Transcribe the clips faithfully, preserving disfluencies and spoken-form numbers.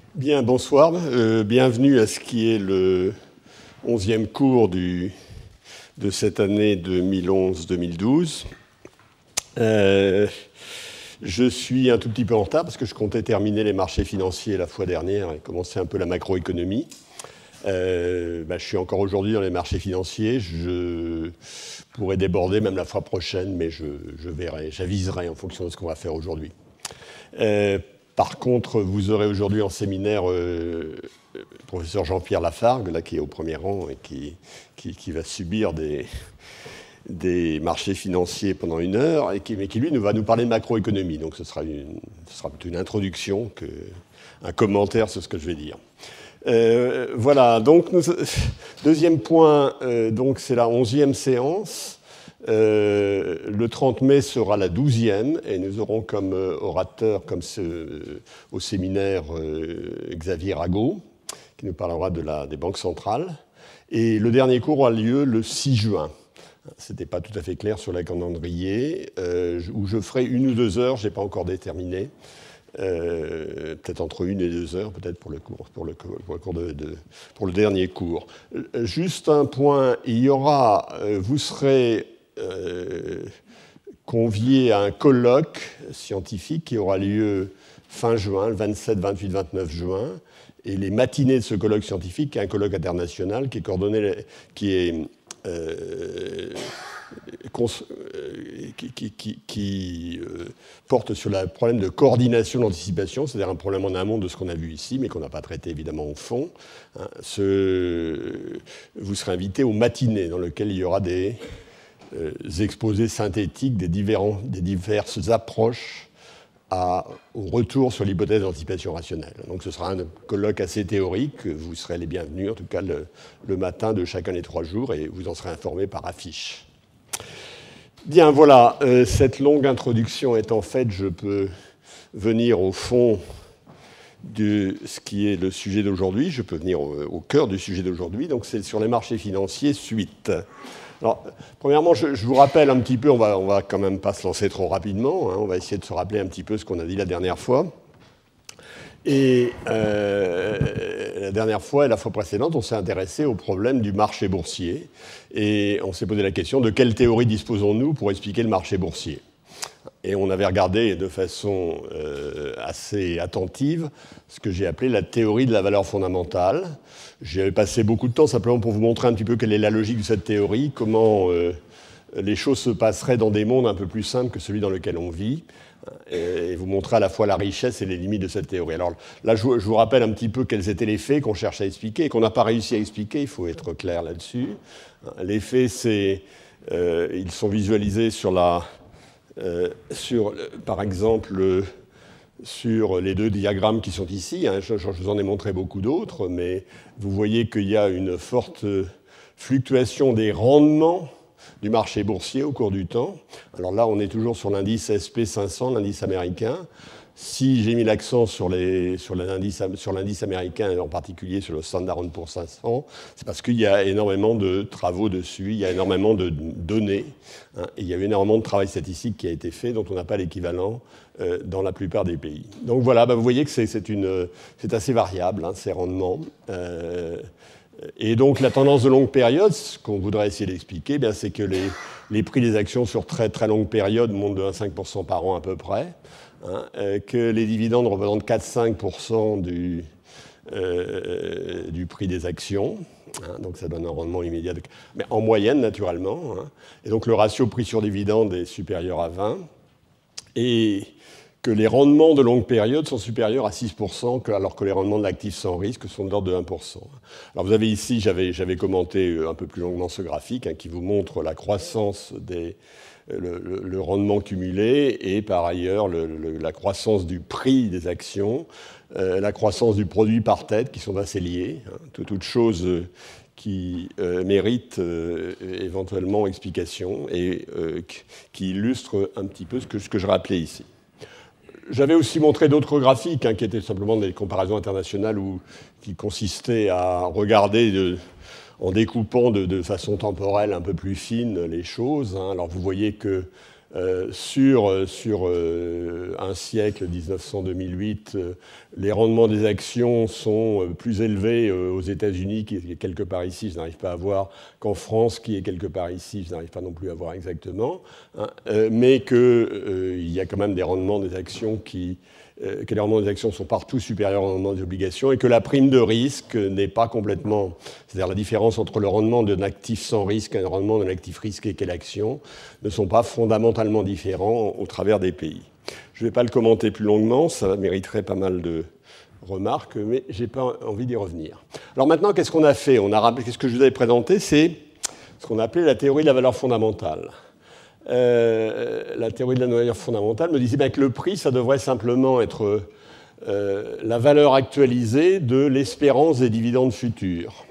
Bien, bonsoir. Euh, bienvenue à ce qui est le onzième cours du, de cette année deux mille onze deux mille douze. Euh, je suis un tout petit peu en retard parce que je comptais terminer les marchés financiers la fois dernière et commencer un peu la macroéconomie. Euh, bah, je suis encore aujourd'hui dans les marchés financiers. Je pourrais déborder même la fois prochaine, mais je, je verrai, j'aviserai en fonction de ce qu'on va faire aujourd'hui. Euh, Par contre, vous aurez aujourd'hui en séminaire euh, le professeur Jean-Pierre Lafargue, là, qui est au premier rang et qui, qui, qui va subir des, des marchés financiers pendant une heure, et qui, mais qui, lui, nous va nous parler de macroéconomie. Donc ce sera, une, ce sera plutôt une introduction qu'un commentaire sur ce que je vais dire. Euh, voilà, donc, nous, deuxième point, euh, donc c'est la onzième séance. Euh, le trente mai sera la douzième et nous aurons comme euh, orateur, comme ce, euh, au séminaire, euh, Xavier Rago, qui nous parlera de la, des banques centrales. Et le dernier cours aura lieu le six juin. Ce n'était pas tout à fait clair sur le calendrier, euh, où je ferai une ou deux heures, je n'ai pas encore déterminé. Euh, peut-être entre une et deux heures, peut-être pour le cours, pour le, pour le, cours de, de, pour le dernier cours. Juste un point, il y aura, euh, vous serez euh, conviés à un colloque scientifique qui aura lieu fin juin, le vingt-sept, vingt-huit, vingt-neuf juin, et les matinées de ce colloque scientifique, qui est un colloque international qui est coordonné, qui est euh, qui, qui, qui, qui euh, porte sur le problème de coordination d'anticipation, c'est-à-dire un problème en amont de ce qu'on a vu ici, mais qu'on n'a pas traité évidemment au fond. Hein, ce, vous serez invité aux matinées dans lesquelles il y aura des euh, exposés synthétiques des, différents, des diverses approches à, au retour sur l'hypothèse d'anticipation rationnelle. Donc ce sera un colloque assez théorique, vous serez les bienvenus, en tout cas le, le matin de chacun des trois jours, et vous en serez informés par affiche. Bien, voilà, euh, cette longue introduction étant faite, je peux venir au fond de ce qui est le sujet d'aujourd'hui. Je peux venir au, au cœur du sujet d'aujourd'hui. Donc, c'est sur les marchés financiers, suite. Alors, premièrement, je, je vous rappelle un petit peu, on va, on va quand même pas se lancer trop rapidement, hein, on va essayer de se rappeler un petit peu ce qu'on a dit la dernière fois. Et euh, la dernière fois et la fois précédente, on s'est intéressé au problème du marché boursier. Et on s'est posé la question de quelle théorie disposons-nous pour expliquer le marché boursier. Et on avait regardé de façon euh, assez attentive ce que j'ai appelé la théorie de la valeur fondamentale. J'ai passé beaucoup de temps simplement pour vous montrer un petit peu quelle est la logique de cette théorie, comment euh, les choses se passeraient dans des mondes un peu plus simples que celui dans lequel on vit, et vous montrer à la fois la richesse et les limites de cette théorie. Alors là, je vous rappelle un petit peu quels étaient les faits qu'on cherche à expliquer et qu'on n'a pas réussi à expliquer, il faut être clair là-dessus. Les faits, c'est, euh, ils sont visualisés sur la, euh, sur, par exemple, sur les deux diagrammes qui sont ici. Hein, je, je vous en ai montré beaucoup d'autres, mais vous voyez qu'il y a une forte fluctuation des rendements du marché boursier au cours du temps. Alors là, on est toujours sur l'indice S P cinq cents, l'indice américain. Si j'ai mis l'accent sur, les, sur, l'indice, sur l'indice américain, et en particulier sur le Standard and Poor's cinq cents, c'est parce qu'il y a énormément de travaux dessus, il y a énormément de données, hein, et il y a eu énormément de travail statistique qui a été fait, dont on n'a pas l'équivalent euh, dans la plupart des pays. Donc voilà, bah, vous voyez que c'est, c'est, une, c'est assez variable, hein, ces rendements. Euh, Et donc la tendance de longue période, ce qu'on voudrait essayer d'expliquer, bien, c'est que les, les prix des actions sur très très longue période montent de un virgule cinq pour cent par an à peu près, hein, euh, que les dividendes représentent quatre à cinq pour cent du, euh, du prix des actions, hein, donc ça donne un rendement immédiat, de, mais en moyenne naturellement, hein, et donc le ratio prix sur dividende est supérieur à vingt, et que les rendements de longue période sont supérieurs à six pour cent, alors que les rendements de l'actif sans risque sont de l'ordre de un pour cent. Alors vous avez ici, j'avais, j'avais commenté un peu plus longuement ce graphique, hein, qui vous montre la croissance des, le, le, le rendement cumulé et par ailleurs le, le, la croissance du prix des actions, euh, la croissance du produit par tête, qui sont assez liés, hein, toutes choses qui euh, méritent euh, éventuellement explication et euh, qui illustrent un petit peu ce que, ce que je rappelais ici. J'avais aussi montré d'autres graphiques, hein, qui étaient simplement des comparaisons internationales où, qui consistaient à regarder de, en découpant de, de façon temporelle un peu plus fine les choses. Hein. Alors vous voyez que euh, sur, sur euh, un siècle, mille neuf cents à deux mille huit, euh, les rendements des actions sont euh, plus élevés euh, aux États-Unis, qui est quelque part ici, je n'arrive pas à voir, qu'en France, qui est quelque part ici, je n'arrive pas non plus à voir exactement, hein, euh, mais qu'il euh, y a quand même des rendements des actions qui... que les rendements des actions sont partout supérieurs aux rendements des obligations et que la prime de risque n'est pas complètement... C'est-à-dire la différence entre le rendement d'un actif sans risque et le rendement d'un actif risqué qu'est l'action ne sont pas fondamentalement différents au travers des pays. Je ne vais pas le commenter plus longuement, ça mériterait pas mal de remarques, mais je n'ai pas envie d'y revenir. Alors maintenant, qu'est-ce qu'on a fait? On a, Qu'est-ce que je vous avais présenté? C'est ce qu'on appelait la théorie de la valeur fondamentale. Euh, la théorie de la valeur fondamentale me disait ben, que le prix, ça devrait simplement être euh, la valeur actualisée de l'espérance des dividendes futurs,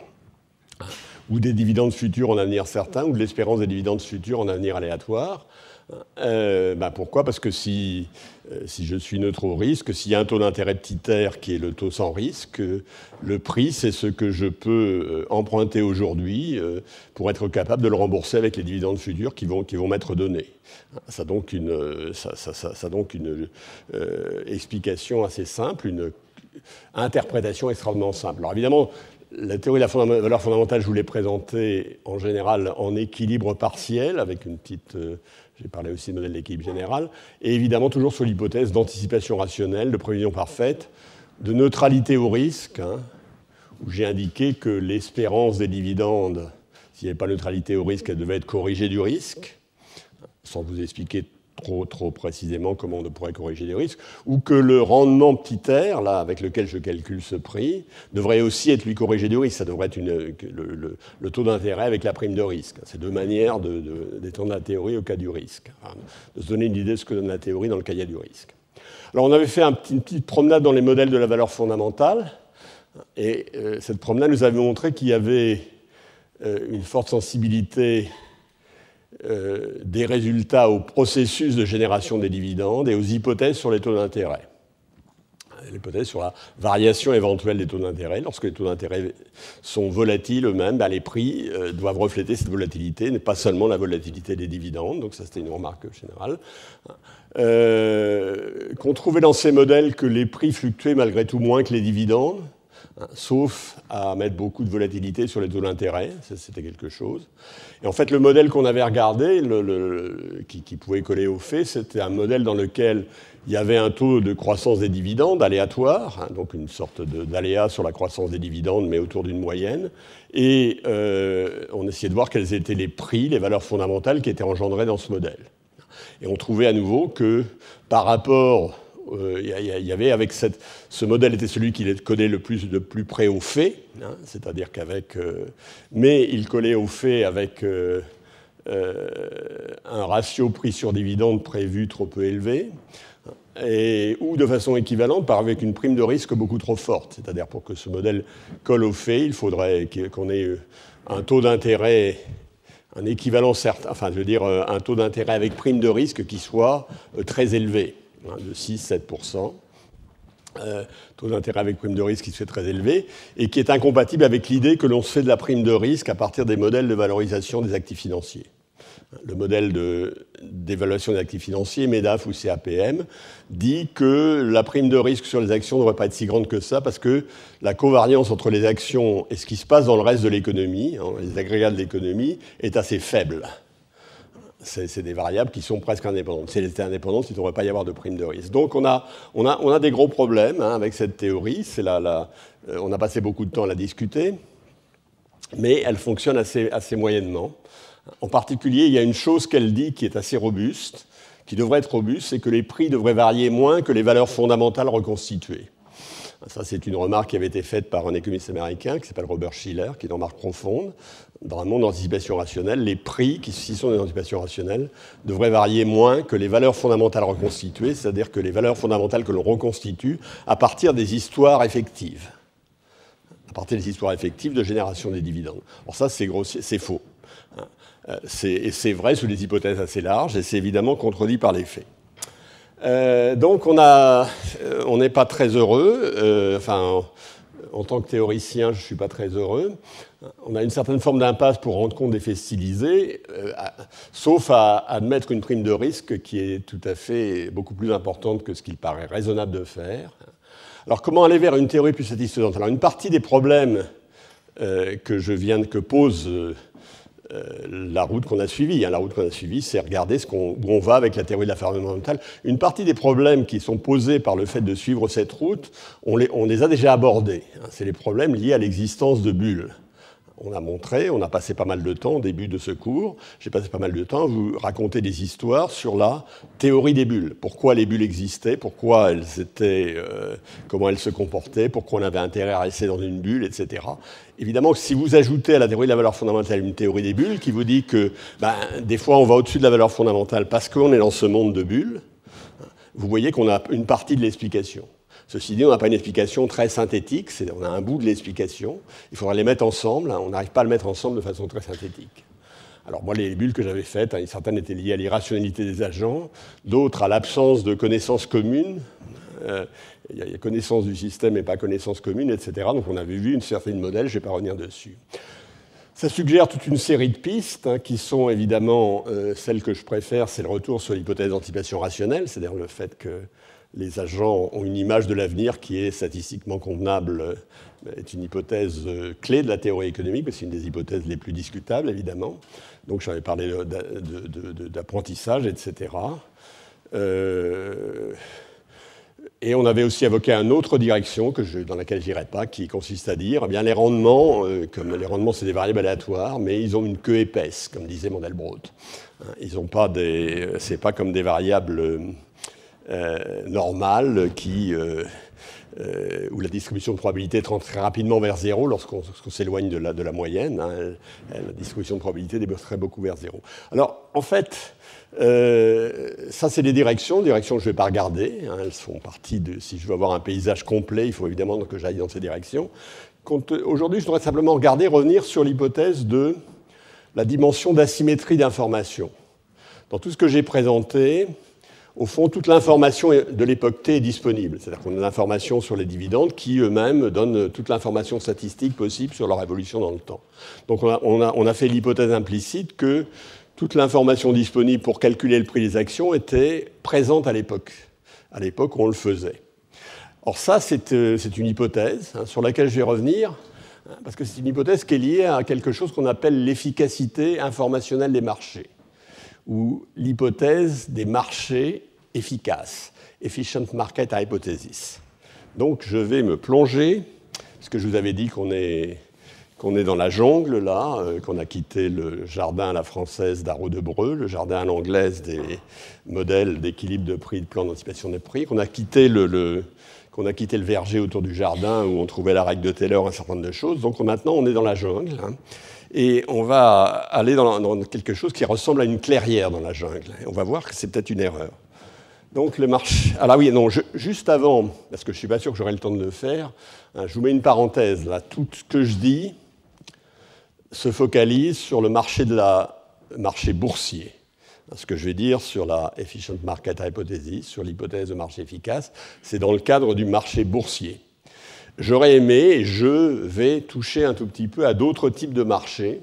ou des dividendes futurs en avenir certain, ou de l'espérance des dividendes futurs en avenir aléatoire. Euh, ben pourquoi? Parce que si, euh, si je suis neutre au risque, s'il y a un taux d'intérêt petit r qui est le taux sans risque, euh, le prix, c'est ce que je peux euh, emprunter aujourd'hui euh, pour être capable de le rembourser avec les dividendes futurs qui vont, qui vont m'être donnés. Ça a donc une, ça, ça, ça, ça donc une euh, explication assez simple, une interprétation extrêmement simple. Alors évidemment, la théorie de la valeur fondamentale, je vous l'ai présentée en général en équilibre partiel, avec une petite... Euh, j'ai parlé aussi de modèle d'équilibre général, et évidemment toujours sur l'hypothèse d'anticipation rationnelle, de prévision parfaite, de neutralité au risque, hein, où j'ai indiqué que l'espérance des dividendes, s'il n'y avait pas neutralité au risque, elle devait être corrigée du risque, sans vous expliquer trop, trop précisément comment on pourrait corriger les risques, ou que le rendement petit r, là, avec lequel je calcule ce prix, devrait aussi être lui corrigé du risque. Ça devrait être une, le, le, le taux d'intérêt avec la prime de risque. C'est deux manières de, de, d'étendre la théorie au cas du risque, enfin, de se donner une idée de ce que donne la théorie dans le cas du risque. Alors on avait fait un petit, une petite promenade dans les modèles de la valeur fondamentale, et euh, cette promenade nous avait montré qu'il y avait euh, une forte sensibilité Euh, des résultats au processus de génération des dividendes et aux hypothèses sur les taux d'intérêt. L'hypothèse sur la variation éventuelle des taux d'intérêt. Lorsque les taux d'intérêt sont volatiles eux-mêmes, ben les prix euh, doivent refléter cette volatilité, n'est pas seulement la volatilité des dividendes. Donc ça, c'était une remarque générale. Euh, qu'on trouvait dans ces modèles que les prix fluctuaient malgré tout moins que les dividendes, hein, sauf à mettre beaucoup de volatilité sur les taux d'intérêt. Ça, c'était quelque chose. Et en fait, le modèle qu'on avait regardé, le, le, qui, qui pouvait coller aux faits, c'était un modèle dans lequel il y avait un taux de croissance des dividendes aléatoire, hein, donc une sorte de, d'aléa sur la croissance des dividendes, mais autour d'une moyenne. Et euh, on essayait de voir quels étaient les prix, les valeurs fondamentales qui étaient engendrées dans ce modèle. Et on trouvait à nouveau que par rapport... Il euh, y, y avait avec cette, ce modèle était celui qui collait le plus de plus près aux faits, hein, c'est-à-dire qu'avec, euh, mais il collait aux faits avec euh, euh, un ratio prix sur dividende prévu trop peu élevé, et, ou de façon équivalente par avec une prime de risque beaucoup trop forte. C'est-à-dire pour que ce modèle colle aux faits, il faudrait qu'on ait un taux d'intérêt, un équivalent certain, enfin je veux dire un taux d'intérêt avec prime de risque qui soit très élevé, de six à sept pour cent, euh, taux d'intérêt avec prime de risque qui se fait très élevé, et qui est incompatible avec l'idée que l'on se fait de la prime de risque à partir des modèles de valorisation des actifs financiers. Le modèle de, d'évaluation des actifs financiers, MEDAF ou C A P M, dit que la prime de risque sur les actions ne devrait pas être si grande que ça, parce que la covariance entre les actions et ce qui se passe dans le reste de l'économie, hein, les agrégats de l'économie, est assez faible. C'est, c'est des variables qui sont presque indépendantes. Si elles étaient indépendantes, il ne devrait pas y avoir de prime de risque. Donc on a, on a, on a des gros problèmes hein, avec cette théorie. C'est la, la, euh, on a passé beaucoup de temps à la discuter, mais elle fonctionne assez, assez moyennement. En particulier, il y a une chose qu'elle dit qui est assez robuste, qui devrait être robuste, c'est que les prix devraient varier moins que les valeurs fondamentales reconstituées. Ça, c'est une remarque qui avait été faite par un économiste américain qui s'appelle Robert Shiller, qui est en remarque profonde. Dans un monde d'anticipation rationnelle, les prix, qui s'ils sont des anticipations rationnelles, devraient varier moins que les valeurs fondamentales reconstituées, c'est-à-dire que les valeurs fondamentales que l'on reconstitue à partir des histoires effectives, à partir des histoires effectives de génération des dividendes. Alors ça, c'est grossier, c'est faux. C'est, et c'est vrai sous des hypothèses assez larges, et c'est évidemment contredit par les faits. Euh, donc on a, on n'est pas très heureux. Euh, enfin, en tant que théoricien, je ne suis pas très heureux. On a une certaine forme d'impasse pour rendre compte d'effets stylisés, euh, à, sauf à admettre une prime de risque qui est tout à fait beaucoup plus importante que ce qu'il paraît raisonnable de faire. Alors, comment aller vers une théorie plus satisfaisante? Alors, une partie des problèmes euh, que je viens de que pose euh, la route qu'on a suivie, hein, la route qu'on a suivie, c'est regarder ce qu'on, où on va avec la théorie de la forme fondamentale. Une partie des problèmes qui sont posés par le fait de suivre cette route, on les, on les a déjà abordés. Hein, c'est les problèmes liés à l'existence de bulles. On a montré, on a passé pas mal de temps au début de ce cours, j'ai passé pas mal de temps à vous raconter des histoires sur la théorie des bulles. Pourquoi les bulles existaient, pourquoi elles étaient, euh, comment elles se comportaient, pourquoi on avait intérêt à rester dans une bulle, et cetera. Évidemment, si vous ajoutez à la théorie de la valeur fondamentale une théorie des bulles qui vous dit que ben, des fois on va au-dessus de la valeur fondamentale parce qu'on est dans ce monde de bulles, vous voyez qu'on a une partie de l'explication. Ceci dit, on n'a pas une explication très synthétique, c'est, on a un bout de l'explication, il faudra les mettre ensemble, hein, on n'arrive pas à le mettre ensemble de façon très synthétique. Alors moi, les bulles que j'avais faites, hein, certaines étaient liées à l'irrationalité des agents, d'autres à l'absence de connaissances communes, euh, il y a connaissance du système et pas connaissance commune, et cetera. Donc on avait vu une série de modèles, je ne vais pas revenir dessus. Ça suggère toute une série de pistes, hein, qui sont évidemment, euh, celles que je préfère, c'est le retour sur l'hypothèse d'anticipation rationnelle, c'est-à-dire le fait que les agents ont une image de l'avenir qui est statistiquement convenable, est une hypothèse clé de la théorie économique, mais c'est une des hypothèses les plus discutables, évidemment. Donc j'avais parlé d'apprentissage, et cetera. Euh, et on avait aussi évoqué une autre direction que je, dans laquelle je n'irai pas, qui consiste à dire, eh bien, les rendements, euh, comme les rendements, c'est des variables aléatoires, mais ils ont une queue épaisse, comme disait Mandelbrot. Hein, ils n'ont pas des, c'est pas comme des variables Euh, normale qui, euh, euh, où la distribution de probabilité tend très rapidement vers zéro lorsqu'on, lorsqu'on s'éloigne de la, de la moyenne. Hein, elle, elle, la distribution de probabilité déborderait beaucoup vers zéro. Alors, en fait, euh, ça, c'est des directions, directions que je ne vais pas regarder. Hein, elles font partie de... Si je veux avoir un paysage complet, il faut évidemment que j'aille dans ces directions. Aujourd'hui, je voudrais simplement regarder, revenir sur l'hypothèse de la dimension d'asymétrie d'information. Dans tout ce que j'ai présenté, au fond, toute l'information de l'époque T est disponible. C'est-à-dire qu'on a l'information sur les dividendes qui eux-mêmes donnent toute l'information statistique possible sur leur évolution dans le temps. Donc on a, on a, on a fait l'hypothèse implicite que toute l'information disponible pour calculer le prix des actions était présente à l'époque, à l'époque où on le faisait. Or ça, c'est, c'est une hypothèse, hein, sur laquelle je vais revenir, hein, parce que c'est une hypothèse qui est liée à quelque chose qu'on appelle l'efficacité informationnelle des marchés, ou l'hypothèse des marchés efficaces, Efficient Market Hypothesis. Donc je vais me plonger, parce que je vous avais dit qu'on est, qu'on est dans la jungle, là, euh, qu'on a quitté le jardin à la française d'Arreau-de-Breu, le jardin à l'anglaise des modèles d'équilibre de prix, de plan d'anticipation des prix, qu'on a quitté le, le, qu'on a quitté le verger autour du jardin où on trouvait la règle de Taylor, un certain nombre de choses. Donc maintenant, on est dans la jungle, hein. Et on va aller dans, dans quelque chose qui ressemble à une clairière dans la jungle. Et on va voir que c'est peut-être une erreur. Donc le marché... Ah là oui, non, je, juste avant, parce que je ne suis pas sûr que j'aurai le temps de le faire, hein, je vous mets une parenthèse. Là, tout ce que je dis se focalise sur le marché, de la, marché boursier. Ce que je vais dire sur la Efficient Market Hypothesis, sur l'hypothèse de marché efficace, c'est dans le cadre du marché boursier. J'aurais aimé, et je vais toucher un tout petit peu à d'autres types de marchés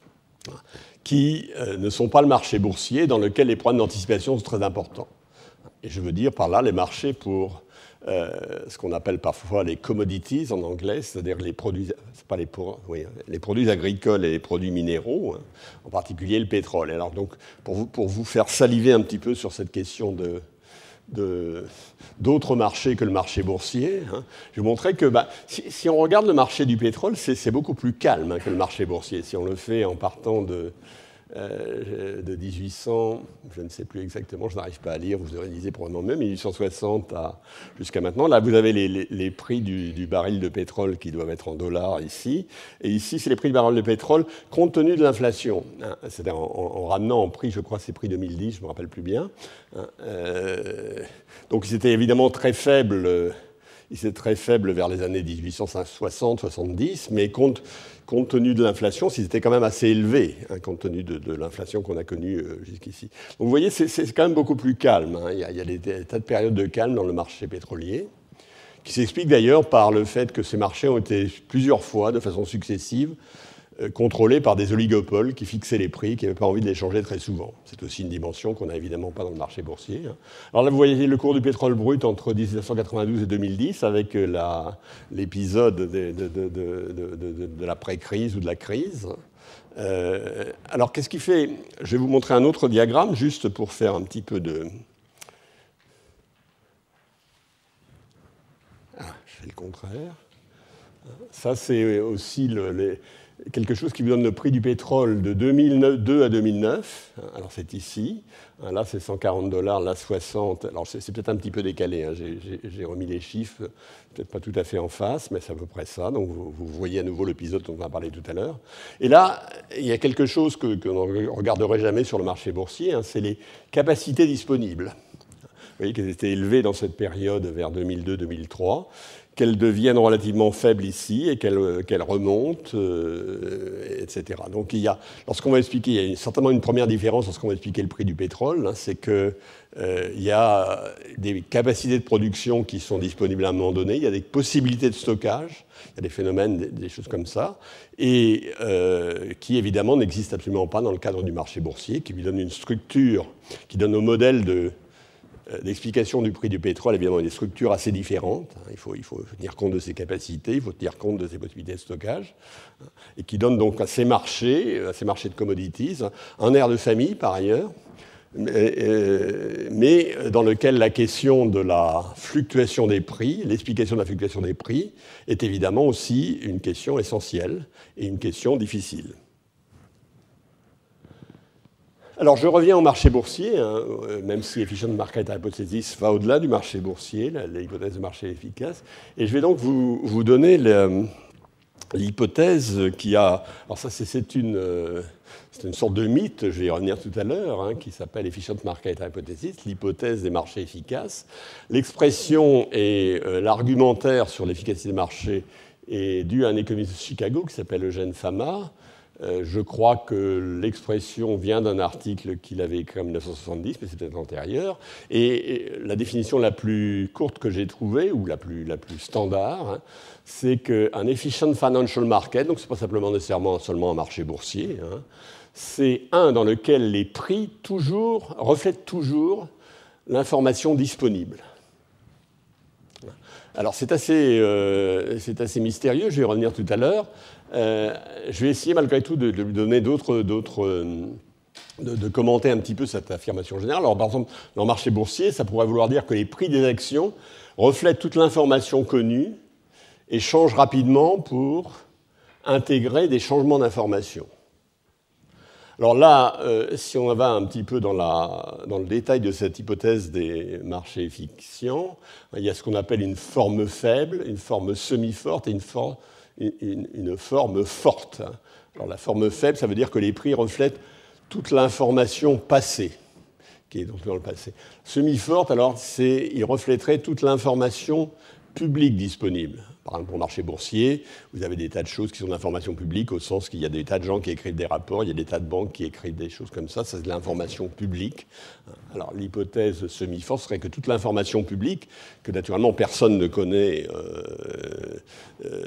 qui euh, ne sont pas le marché boursier, dans lequel les problèmes d'anticipation sont très importants. Et je veux dire par là les marchés pour euh, ce qu'on appelle parfois les commodities en anglais, c'est-à-dire les produits, c'est pas les, oui, les produits agricoles et les produits minéraux, hein, en particulier le pétrole. Et alors donc, pour vous, pour vous faire saliver un petit peu sur cette question de... De, d'autres marchés que le marché boursier. Hein. Je vais vous montrer que bah, si, si on regarde le marché du pétrole, c'est, c'est beaucoup plus calme, hein, que le marché boursier. Si on le fait en partant de, euh, de dix-huit cents, je ne sais plus exactement, je n'arrive pas à lire, vous aurez lisé probablement même, mille huit cent soixante à, jusqu'à maintenant. Là, vous avez les, les, les prix du, du baril de pétrole qui doivent être en dollars ici. Et ici, c'est les prix du baril de pétrole compte tenu de l'inflation. Hein. C'est-à-dire en, en, en ramenant en prix, je crois, c'est prix deux mille dix, je ne me rappelle plus bien. Hein. Euh, donc, c'était évidemment très faible. Euh, il s'est très faible vers les années dix-huit cent soixante soixante-dix, mais compte, compte tenu de l'inflation, c'était quand même assez élevé, hein, compte tenu de, de l'inflation qu'on a connue euh, jusqu'ici. Donc vous voyez, c'est, c'est quand même beaucoup plus calme. Hein. Il y a, il y a des, des tas de périodes de calme dans le marché pétrolier, qui s'explique d'ailleurs par le fait que ces marchés ont été plusieurs fois, de façon successive, euh, contrôlés par des oligopoles qui fixaient les prix, qui n'avaient pas envie de les changer très souvent. C'est aussi une dimension qu'on n'a évidemment pas dans le marché boursier. Hein. Alors là, vous voyez le cours du pétrole brut entre mille neuf cent quatre-vingt-douze et deux mille dix, avec l'épisode de, de, de, de, de, de, de la pré-crise ou de la crise. Euh, alors, qu'est-ce qui fait? Je vais vous montrer un autre diagramme, juste pour faire un petit peu de... Ah, je fais le contraire. Ça, c'est aussi le, les, quelque chose qui vous donne le prix du pétrole de deux mille deux à deux mille neuf. Alors, c'est ici. Là, c'est cent quarante dollars, là, soixante. Alors, c'est peut-être un petit peu décalé. Hein. J'ai remis les chiffres, peut-être pas tout à fait en face, mais c'est à peu près ça. Donc, vous, vous voyez à nouveau l'épisode dont on a parlé tout à l'heure. Et là, il y a quelque chose que, que l'on ne regarderait jamais sur le marché boursier, hein, c'est les capacités disponibles. Vous voyez qu'elles étaient élevées dans cette période vers deux mille deux deux mille trois, qu'elles deviennent relativement faibles ici et qu'elles qu'elles remontent, euh, et cetera. Donc, il y a, lorsqu'on va expliquer, il y a certainement une première différence lorsqu'on va expliquer le prix du pétrole, hein, c'est qu'il euh, y a des capacités de production qui sont disponibles à un moment donné, il y a des possibilités de stockage, il y a des phénomènes, des, des choses comme ça, et euh, qui évidemment n'existent absolument pas dans le cadre du marché boursier, qui lui donne une structure, qui donne au modèle de l'explication du prix du pétrole, évidemment, des structures assez différentes. Il faut, il faut tenir compte de ses capacités, il faut tenir compte de ses possibilités de stockage, et qui donne donc à ces marchés, à ces marchés de commodities, un air de famille, par ailleurs, mais dans lequel la question de la fluctuation des prix, l'explication de la fluctuation des prix, est évidemment aussi une question essentielle et une question difficile. Alors, je reviens au marché boursier, hein, même si Efficient Market Hypothesis va au-delà du marché boursier, l'hypothèse de marché efficace, et je vais donc vous, vous donner l'hypothèse qui a... Alors ça, c'est une, c'est une sorte de mythe, je vais y revenir tout à l'heure, hein, qui s'appelle Efficient Market Hypothesis, l'hypothèse des marchés efficaces. L'expression et euh, l'argumentaire sur l'efficacité des marchés est dû à un économiste de Chicago qui s'appelle Eugène Fama. Euh, je crois que l'expression vient d'un article qu'il avait écrit en mille neuf cent soixante-dix, mais c'est peut-être antérieur. Et, et la définition la plus courte que j'ai trouvée, ou la plus, la plus standard, hein, c'est qu'un efficient financial market, donc ce n'est pas simplement nécessairement seulement un marché boursier, hein, c'est un dans lequel les prix toujours, reflètent toujours l'information disponible. Alors c'est assez, euh, c'est assez mystérieux, je vais y revenir tout à l'heure. Euh, je vais essayer malgré tout de, de lui donner d'autres, d'autres, euh, de, de commenter un petit peu cette affirmation générale. Alors par exemple, dans le marché boursier, ça pourrait vouloir dire que les prix des actions reflètent toute l'information connue et changent rapidement pour intégrer des changements d'information. Alors là, euh, si on va un petit peu dans, la, dans le détail de cette hypothèse des marchés efficients, il y a ce qu'on appelle une forme faible, une forme semi-forte et une, for une, une forme forte. Alors la forme faible, ça veut dire que les prix reflètent toute l'information passée, qui est donc dans le passé. Semi-forte, alors, c'est, il reflèterait toute l'information publique disponible. Par exemple, pour le marché boursier, vous avez des tas de choses qui sont d'information publique, au sens qu'il y a des tas de gens qui écrivent des rapports, il y a des tas de banques qui écrivent des choses comme ça, ça c'est de l'information publique. Alors l'hypothèse semi-forte serait que toute l'information publique, que naturellement personne ne connaît, euh, euh,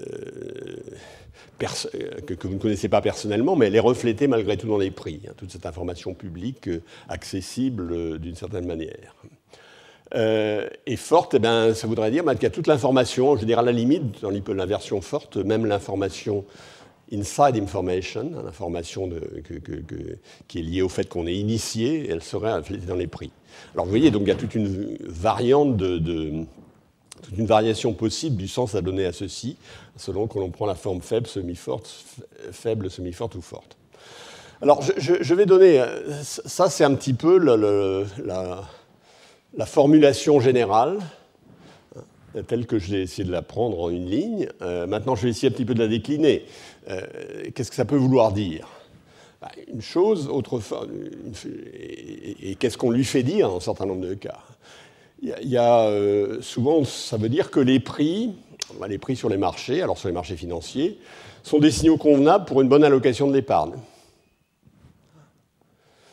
que, que vous ne connaissez pas personnellement, mais elle est reflétée malgré tout dans les prix, hein, toute cette information publique euh, accessible euh, d'une certaine manière. Euh, et forte, eh bien, ça voudrait dire qu'il y a toute l'information, je dirais à la limite, dans la version forte, même l'information inside information, l'information que, que, que, qui est liée au fait qu'on est initié, elle serait reflétée dans les prix. Alors vous voyez, donc il y a toute une variante, de, de, toute une variation possible du sens à donner à ceci, selon que l'on prend la forme faible, semi-forte, faible, semi-forte ou forte. Alors je, je, je vais donner, ça c'est un petit peu le, le, la... la formulation générale, telle que je vais essayer de la prendre en une ligne. Euh, maintenant, je vais essayer un petit peu de la décliner. Euh, qu'est-ce que ça peut vouloir dire? Bah, une chose, autrefois, une, et, et qu'est-ce qu'on lui fait dire dans un certain nombre de cas? Il y a, il y a euh, souvent, ça veut dire que les prix, bah, les prix sur les marchés, alors sur les marchés financiers, sont des signaux convenables pour une bonne allocation de l'épargne.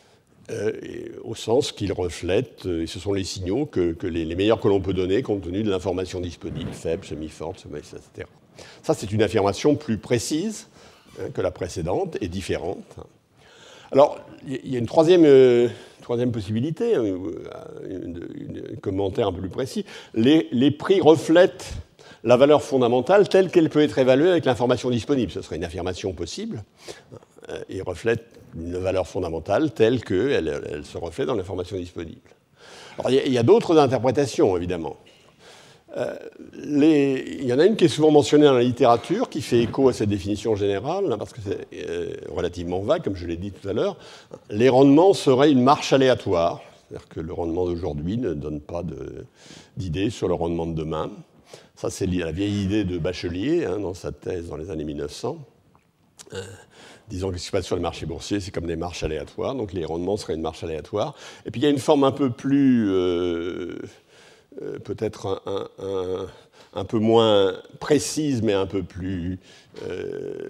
euh, au sens qu'ils reflètent, et ce sont les signaux que, que les, les meilleurs que l'on peut donner compte tenu de l'information disponible, faible, semi-forte, et cetera. Ça, c'est une affirmation plus précise hein, que la précédente et différente. Alors, il y a une troisième, euh, troisième possibilité, un commentaire un peu plus précis. Les, les prix reflètent la valeur fondamentale telle qu'elle peut être évaluée avec l'information disponible. Ce serait une affirmation possible. Euh, ils reflètent une valeur fondamentale telle qu'elle elle se reflète dans l'information disponible. Alors, il y a, il y a d'autres interprétations, évidemment. Euh, les, il y en a une qui est souvent mentionnée dans la littérature, qui fait écho à cette définition générale, hein, parce que c'est euh, relativement vague, comme je l'ai dit tout à l'heure. Les rendements seraient une marche aléatoire, c'est-à-dire que le rendement d'aujourd'hui ne donne pas d'idée sur le rendement de demain. Ça, c'est la vieille idée de Bachelier, hein, dans sa thèse dans les années mille neuf cents. Euh, disons que ce qui se passe sur les marchés boursiers, c'est comme des marches aléatoires, donc les rendements seraient une marche aléatoire. Et puis il y a une forme un peu plus... Euh, Euh, peut-être un, un, un, un peu moins précise, mais un peu plus euh,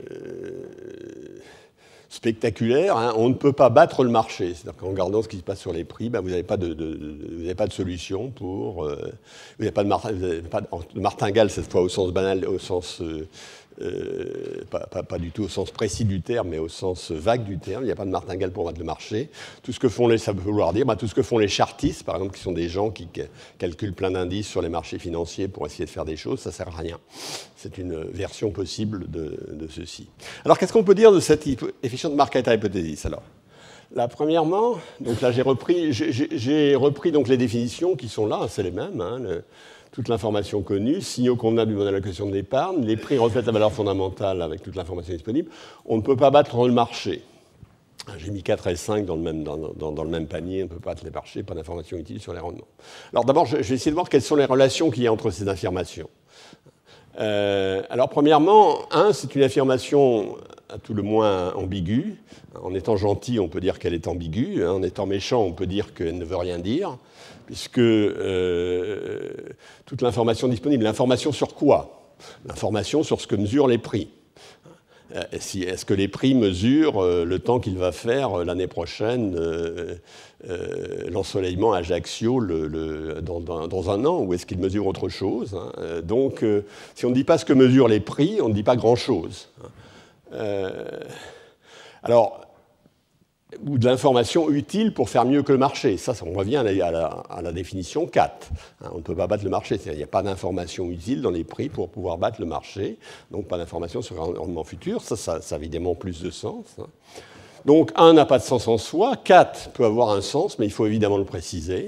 spectaculaire. Hein. On ne peut pas battre le marché. C'est-à-dire qu'en regardant ce qui se passe sur les prix, ben, vous n'avez pas de, de, de, vous n'avez pas de solution pour... Euh, vous n'avez pas de, mar vous n'avez pas de martingale, cette fois au sens banal, au sens... Euh, Euh, pas, pas, pas du tout au sens précis du terme, mais au sens vague du terme. Il n'y a pas de martingale pour battre le marché. Tout ce que font les, ça peut vouloir dire, bah, tout ce que font les chartistes, par exemple, qui sont des gens qui calculent plein d'indices sur les marchés financiers pour essayer de faire des choses, ça ne sert à rien. C'est une version possible de, de ceci. Alors, qu'est-ce qu'on peut dire de cette efficient market hypothesis alors? Là, premièrement, donc là j'ai repris, j'ai repris donc les définitions qui sont là, c'est les mêmes. Hein, le, toute l'information connue, signaux convenables du modèle d'allocation de l'épargne, les prix reflètent la valeur fondamentale avec toute l'information disponible. On ne peut pas battre le marché. J'ai mis quatre et cinq dans le même, dans, dans, dans le même panier, on ne peut pas battre les marchés, pas d'informations utiles sur les rendements. Alors d'abord, je, je vais essayer de voir quelles sont les relations qu'il y a entre ces affirmations. Euh, alors premièrement, un, c'est une affirmation à tout le moins ambiguë. En étant gentil, on peut dire qu'elle est ambiguë. En étant méchant, on peut dire qu'elle ne veut rien dire, puisque euh, toute l'information disponible, l'information sur quoi? L'information sur ce que mesurent les prix. Est-ce que les prix mesurent le temps qu'il va faire l'année prochaine euh, euh, l'ensoleillement à Ajaccio le, le, dans, dans, dans un an, ou est-ce qu'ils mesurent autre chose? Hein? Donc, euh, si on ne dit pas ce que mesurent les prix, on ne dit pas grand-chose. Euh, alors, ou de l'information utile pour faire mieux que le marché. Ça, ça on revient à la, à, la, à la définition quatre. Hein, on ne peut pas battre le marché. Il n'y a pas d'information utile dans les prix pour pouvoir battre le marché. Donc, pas d'information sur un rendement futur. Ça, ça, ça a évidemment plus de sens. Hein. Donc, un n'a pas de sens en soi. quatre peut avoir un sens, mais il faut évidemment le préciser.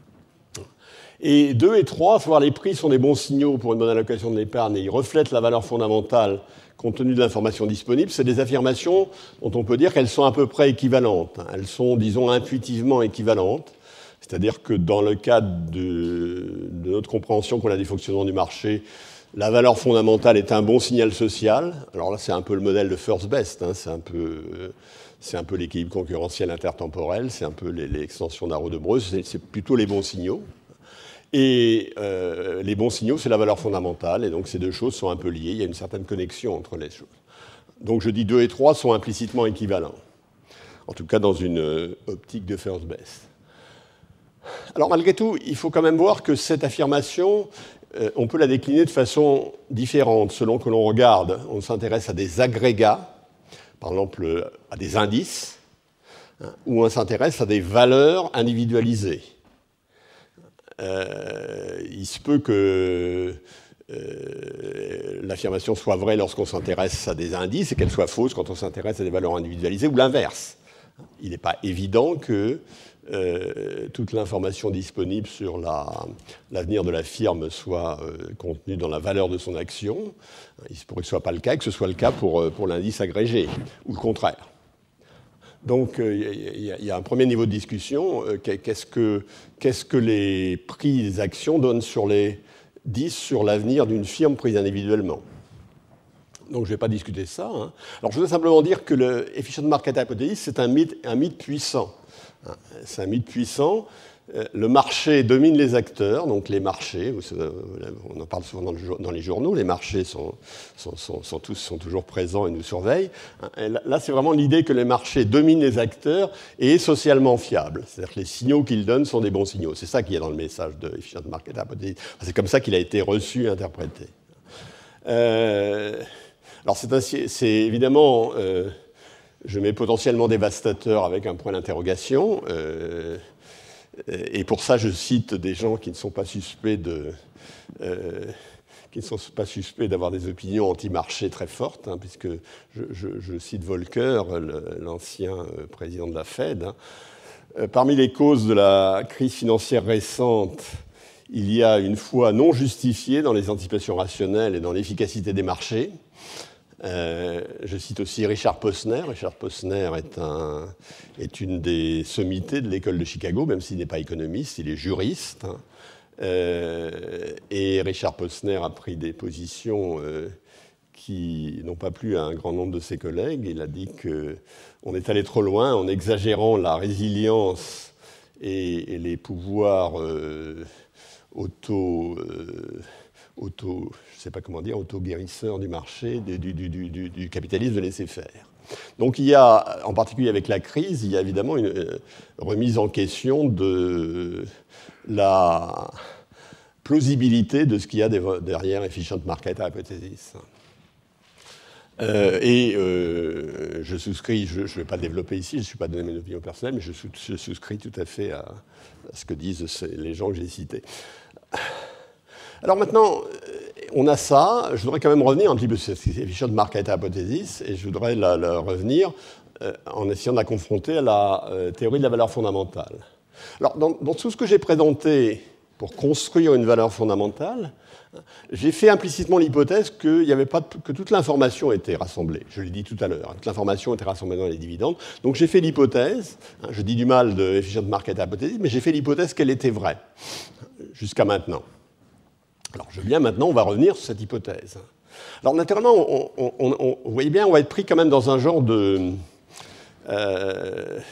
Et deux et trois, il faut voir les prix sont des bons signaux pour une bonne allocation de l'épargne et ils reflètent la valeur fondamentale compte tenu de l'information disponible. C'est des affirmations dont on peut dire qu'elles sont à peu près équivalentes. Elles sont, disons, intuitivement équivalentes. C'est-à-dire que dans le cadre de, de notre compréhension qu'on a des fonctionnements du marché, la valeur fondamentale est un bon signal social. Alors là, c'est un peu le modèle de first best. Hein. C'est un peu... C'est un peu l'équilibre concurrentiel intertemporel, c'est un peu les, les extensions d'Arrow-de-Breus, c'est plutôt les bons signaux. Et euh, les bons signaux, c'est la valeur fondamentale, et donc ces deux choses sont un peu liées, il y a une certaine connexion entre les choses. Donc je dis deux et trois sont implicitement équivalents, en tout cas dans une euh, optique de first best. Alors malgré tout, il faut quand même voir que cette affirmation, euh, on peut la décliner de façon différente, selon que l'on regarde, on s'intéresse à des agrégats, par exemple à des indices, hein, ou on s'intéresse à des valeurs individualisées. Euh, il se peut que euh, l'affirmation soit vraie lorsqu'on s'intéresse à des indices et qu'elle soit fausse quand on s'intéresse à des valeurs individualisées, ou l'inverse. Il n'est pas évident que euh, toute l'information disponible sur l'avenir la, de la firme soit euh, contenue dans la valeur de son action. Il se pourrait que ce ne soit pas le cas, et que ce soit le cas pour, pour l'indice agrégé, ou le contraire. Donc, il euh, y, y a un premier niveau de discussion. Euh, qu'est-ce que, qu'est-ce que les prix des actions donnent sur les disent sur l'avenir d'une firme prise individuellement? Donc, je ne vais pas discuter ça. Hein. Alors, je voudrais simplement dire que le efficient market hypothesis, c'est un mythe, un mythe puissant. C'est un mythe puissant le marché domine les acteurs, donc les marchés, on en parle souvent dans, le, dans les journaux, les marchés sont, sont, sont, sont, tous, sont toujours présents et nous surveillent. Et là, c'est vraiment l'idée que les marchés dominent les acteurs et est socialement fiable. C'est-à-dire que les signaux qu'ils donnent sont des bons signaux. C'est ça qu'il y a dans le message de Efficient Market Hypothesis. C'est comme ça qu'il a été reçu et interprété. Euh, alors c'est évidemment... Euh, je mets potentiellement dévastateur avec un point d'interrogation. Euh, et pour ça, je cite des gens qui ne sont pas suspects de, euh, qui ne sont pas suspects d'avoir des opinions anti-marché très fortes, hein, puisque je, je, je cite Volcker, l'ancien président de la Fed. Hein. Euh, parmi les causes de la crise financière récente, il y a une foi non justifiée dans les anticipations rationnelles et dans l'efficacité des marchés. Euh, je cite aussi Richard Posner. Richard Posner est, un, est une des sommités de l'école de Chicago, même s'il n'est pas économiste, il est juriste. Hein. Euh, et Richard Posner a pris des positions euh, qui n'ont pas plu à un grand nombre de ses collègues. Il a dit qu'on est allé trop loin en exagérant la résilience et, et les pouvoirs euh, auto... Euh, auto, je ne sais pas comment dire, auto-guérisseur du marché, du, du, du, du, du capitalisme de laisser faire. Donc il y a, en particulier avec la crise, il y a évidemment une euh, remise en question de la plausibilité de ce qu'il y a derrière Efficient Market Hypothesis. Euh, et euh, je souscris, je ne vais pas le développer ici, je ne suis pas donné mes opinions personnelles, mais je, sous, je souscris tout à fait à, à ce que disent ces, les gens que j'ai cités. Alors maintenant, on a ça. Je voudrais quand même revenir un petit peu sur cette Efficient Market Hypothesis, et je voudrais la, la revenir euh, en essayant de la confronter à la euh, théorie de la valeur fondamentale. Alors, dans, dans tout ce que j'ai présenté pour construire une valeur fondamentale, j'ai fait implicitement l'hypothèse qu'il y avait pas de, que toute l'information était rassemblée. Je l'ai dit tout à l'heure, toute l'information était rassemblée dans les dividendes. Donc j'ai fait l'hypothèse, hein, je dis du mal de Efficient Market Hypothesis, mais j'ai fait l'hypothèse qu'elle était vraie, jusqu'à maintenant. Alors, je viens maintenant, on va revenir sur cette hypothèse. Alors, naturellement, on, on, on, on, vous voyez bien, on va être pris quand même dans un genre de, euh,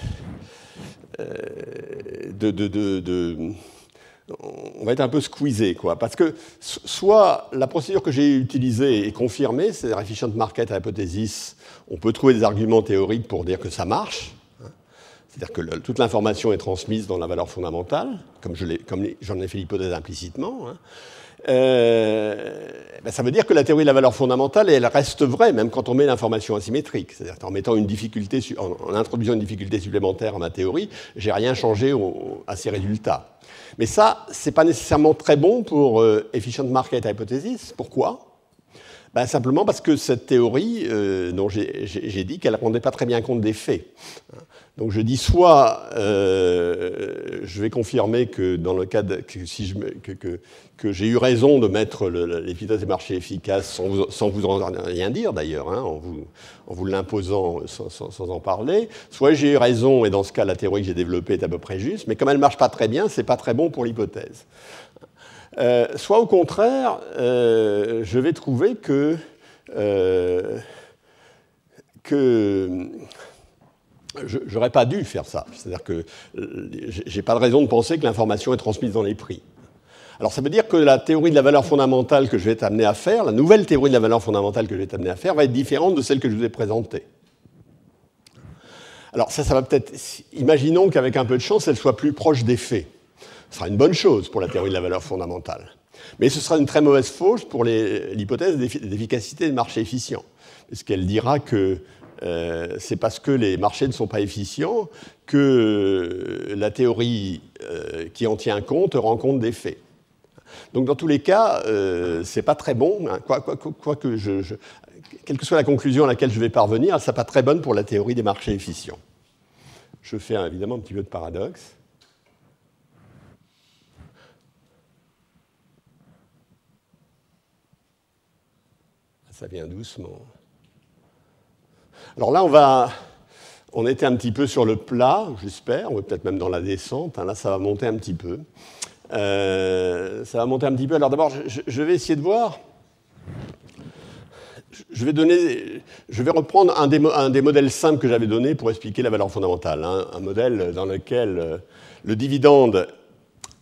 de, de, de, de on va être un peu squeezé, quoi, parce que soit la procédure que j'ai utilisée est confirmée, c'est-à-dire Efficient Market Hypothesis, on peut trouver des arguments théoriques pour dire que ça marche. C'est-à-dire que le, toute l'information est transmise dans la valeur fondamentale, comme j'en ai fait l'hypothèse implicitement. Hein. Euh, ben ça veut dire que la théorie de la valeur fondamentale, elle reste vraie, même quand on met l'information asymétrique. C'est-à-dire qu'en mettant une difficulté, en, en introduisant une difficulté supplémentaire à ma théorie, j'ai rien changé au, à ces résultats. Mais ça, c'est pas nécessairement très bon pour euh, Efficient Market Hypothesis. Pourquoi ? Ben, simplement parce que cette théorie, euh, dont j'ai dit qu'elle ne rendait pas très bien compte des faits. Donc je dis soit euh, je vais confirmer que dans le cas de, que, si je, que, que, que j'ai eu raison de mettre l'hypothèse des marchés efficaces sans vous, sans vous en rien dire d'ailleurs, hein, en vous, en vous l'imposant sans, sans, sans en parler, soit j'ai eu raison et dans ce cas la théorie que j'ai développée est à peu près juste, mais comme elle ne marche pas très bien, c'est pas très bon pour l'hypothèse. Euh, soit au contraire, euh, je vais trouver que, euh, que je n'aurais pas dû faire ça. C'est-à-dire que euh, je n'ai pas de raison de penser que l'information est transmise dans les prix. Alors ça veut dire que la théorie de la valeur fondamentale que je vais être amené à faire, la nouvelle théorie de la valeur fondamentale que je vais être amené à faire, va être différente de celle que je vous ai présentée. Alors ça, ça va peut-être... Imaginons qu'avec un peu de chance, elle soit plus proche des faits. Ce sera une bonne chose pour la théorie de la valeur fondamentale. Mais ce sera une très mauvaise fausse pour l'hypothèse d'efficacité des marchés efficients. Puisqu'elle dira que euh, c'est parce que les marchés ne sont pas efficients que la théorie euh, qui en tient compte rend compte des faits. Donc dans tous les cas, euh, c'est pas très bon. Hein, quoi, quoi, quoi que je, je, quelle que soit la conclusion à laquelle je vais parvenir, elle ne sera pas très bonne pour la théorie des marchés efficients. Je fais évidemment un petit peu de paradoxe. Ça vient doucement. Alors là, on va... On était un petit peu sur le plat, j'espère, ou peut-être même dans la descente. Hein, là, ça va monter un petit peu. Euh, ça va monter un petit peu. Alors d'abord, je, je vais essayer de voir... Je vais, donner, je vais reprendre un des, un des modèles simples que j'avais donné pour expliquer la valeur fondamentale. Hein, un modèle dans lequel le dividende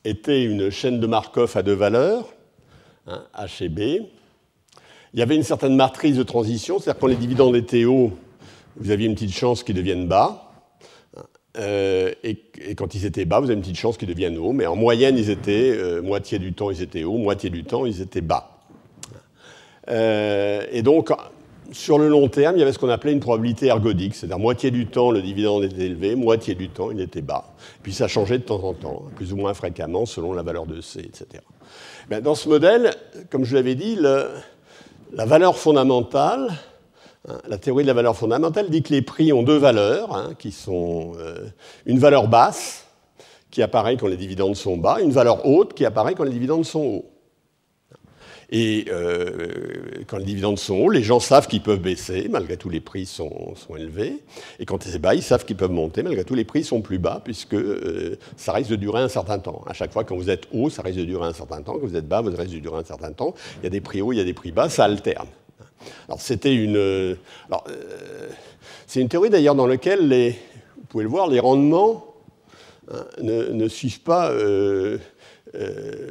était une chaîne de Markov à deux valeurs, hein, H et B. Il y avait une certaine matrice de transition, c'est-à-dire quand les dividendes étaient hauts, vous aviez une petite chance qu'ils deviennent bas, euh, et, et quand ils étaient bas, vous avez une petite chance qu'ils deviennent hauts, mais en moyenne, ils étaient, euh, moitié du temps, ils étaient hauts, moitié du temps, ils étaient bas. Euh, et donc, sur le long terme, il y avait ce qu'on appelait une probabilité ergodique, c'est-à-dire moitié du temps, le dividende était élevé, moitié du temps, il était bas. Puis ça changeait de temps en temps, plus ou moins fréquemment, selon la valeur de C, et cetera. Ben, dans ce modèle, comme je l'avais dit, le, la valeur fondamentale, hein, la théorie de la valeur fondamentale dit que les prix ont deux valeurs, hein, qui sont euh, une valeur basse, qui apparaît quand les dividendes sont bas, et une valeur haute, qui apparaît quand les dividendes sont hauts. Et euh, quand les dividendes sont hauts, les gens savent qu'ils peuvent baisser, malgré tout les prix sont, sont élevés. Et quand c'est bas, ils savent qu'ils peuvent monter, malgré tout les prix sont plus bas, puisque euh, ça risque de durer un certain temps. À chaque fois, quand vous êtes haut, ça risque de durer un certain temps. Quand vous êtes bas, vous risque de durer un certain temps. Il y a des prix hauts, il y a des prix bas, ça alterne. Alors c'était une... Alors, euh, c'est une théorie d'ailleurs dans laquelle, les, vous pouvez le voir, les rendements hein, ne, ne suivent pas... Euh, euh,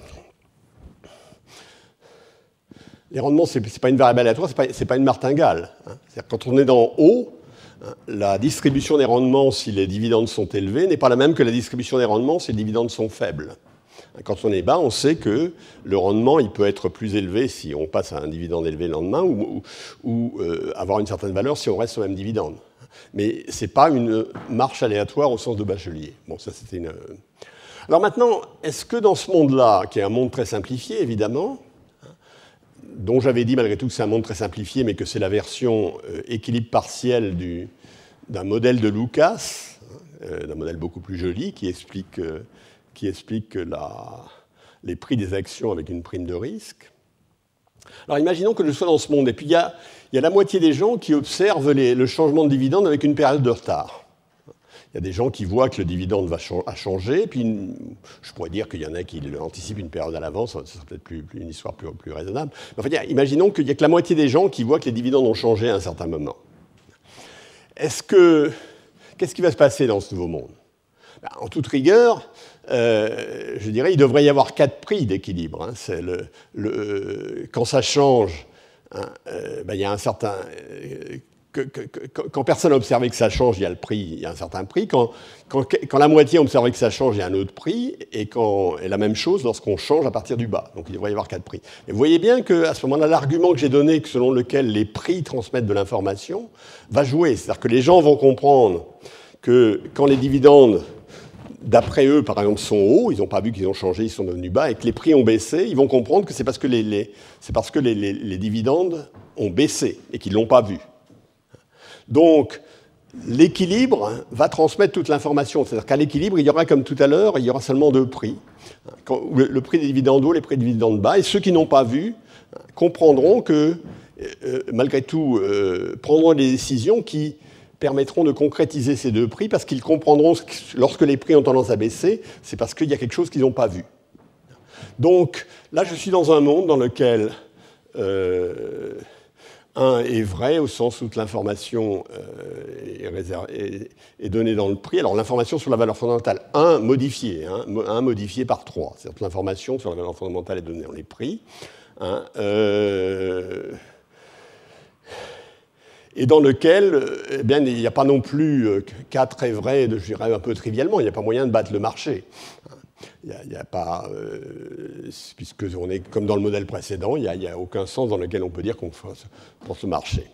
Les rendements, ce n'est pas une variable aléatoire, ce n'est pas, pas une martingale. Hein. C'est-à-dire quand on est dans haut, hein, la distribution des rendements, si les dividendes sont élevés, n'est pas la même que la distribution des rendements si les dividendes sont faibles. Quand on est bas, on sait que le rendement il peut être plus élevé si on passe à un dividende élevé le lendemain ou, ou, ou euh, avoir une certaine valeur si on reste au même dividende. Mais ce n'est pas une marche aléatoire au sens de Bachelier. Bon, ça c'était une... Alors maintenant, est-ce que dans ce monde-là, qui est un monde très simplifié évidemment, dont j'avais dit malgré tout que c'est un monde très simplifié, mais que c'est la version euh, équilibre partiel du, d'un modèle de Lucas, euh, d'un modèle beaucoup plus joli, qui explique, euh, qui explique la, les prix des actions avec une prime de risque. Alors imaginons que je sois dans ce monde, et puis il y a, il y a la moitié des gens qui observent les, le changement de dividende avec une période de retard. Il y a des gens qui voient que le dividende va changer, puis je pourrais dire qu'il y en a qui anticipent une période à l'avance, ce serait peut-être plus, plus une histoire plus, plus raisonnable. Mais enfin, imaginons qu'il n'y a que la moitié des gens qui voient que les dividendes ont changé à un certain moment. Est-ce que, qu'est-ce qui va se passer dans ce nouveau monde? Ben, en toute rigueur, euh, je dirais qu'il devrait y avoir quatre prix d'équilibre. Hein. C'est le, le, quand ça change, hein, euh, ben, il y a un certain... Euh, Que, que, que, quand personne n'a observé que ça change, il y a le prix, il y a un certain prix. Quand, quand, quand la moitié a observé que ça change, il y a un autre prix. Et, quand, et la même chose lorsqu'on change à partir du bas. Donc il devrait y avoir quatre prix. Et vous voyez bien qu'à ce moment-là, l'argument que j'ai donné, selon lequel les prix transmettent de l'information, va jouer. C'est-à-dire que les gens vont comprendre que quand les dividendes, d'après eux, par exemple, sont hauts, ils n'ont pas vu qu'ils ont changé, ils sont devenus bas, et que les prix ont baissé, ils vont comprendre que c'est parce que les, les, c'est parce que les, les, les dividendes ont baissé et qu'ils ne l'ont pas vu. Donc, l'équilibre va transmettre toute l'information. C'est-à-dire qu'à l'équilibre, il y aura, comme tout à l'heure, il y aura seulement deux prix. Quand, le prix des dividendes hauts, les prix des dividendes bas. Et ceux qui n'ont pas vu comprendront que, euh, malgré tout, euh, prendront des décisions qui permettront de concrétiser ces deux prix, parce qu'ils comprendront que lorsque les prix ont tendance à baisser, c'est parce qu'il y a quelque chose qu'ils n'ont pas vu. Donc, là, je suis dans un monde dans lequel... Euh, Un est vrai au sens où l'information euh, est, est, est donnée dans le prix. Alors l'information sur la valeur fondamentale, un modifié, hein, un modifié par trois. C'est-à-dire que l'information sur la valeur fondamentale est donnée dans les prix. Hein, euh, et dans lequel eh bien, il n'y a pas non plus quatre est vrai, je dirais un peu trivialement, il n'y a pas moyen de battre le marché. Il n'y a, il y a pas, euh, puisque on est comme dans le modèle précédent, il n'y a, a aucun sens dans lequel on peut dire qu'on fasse pour ce marché.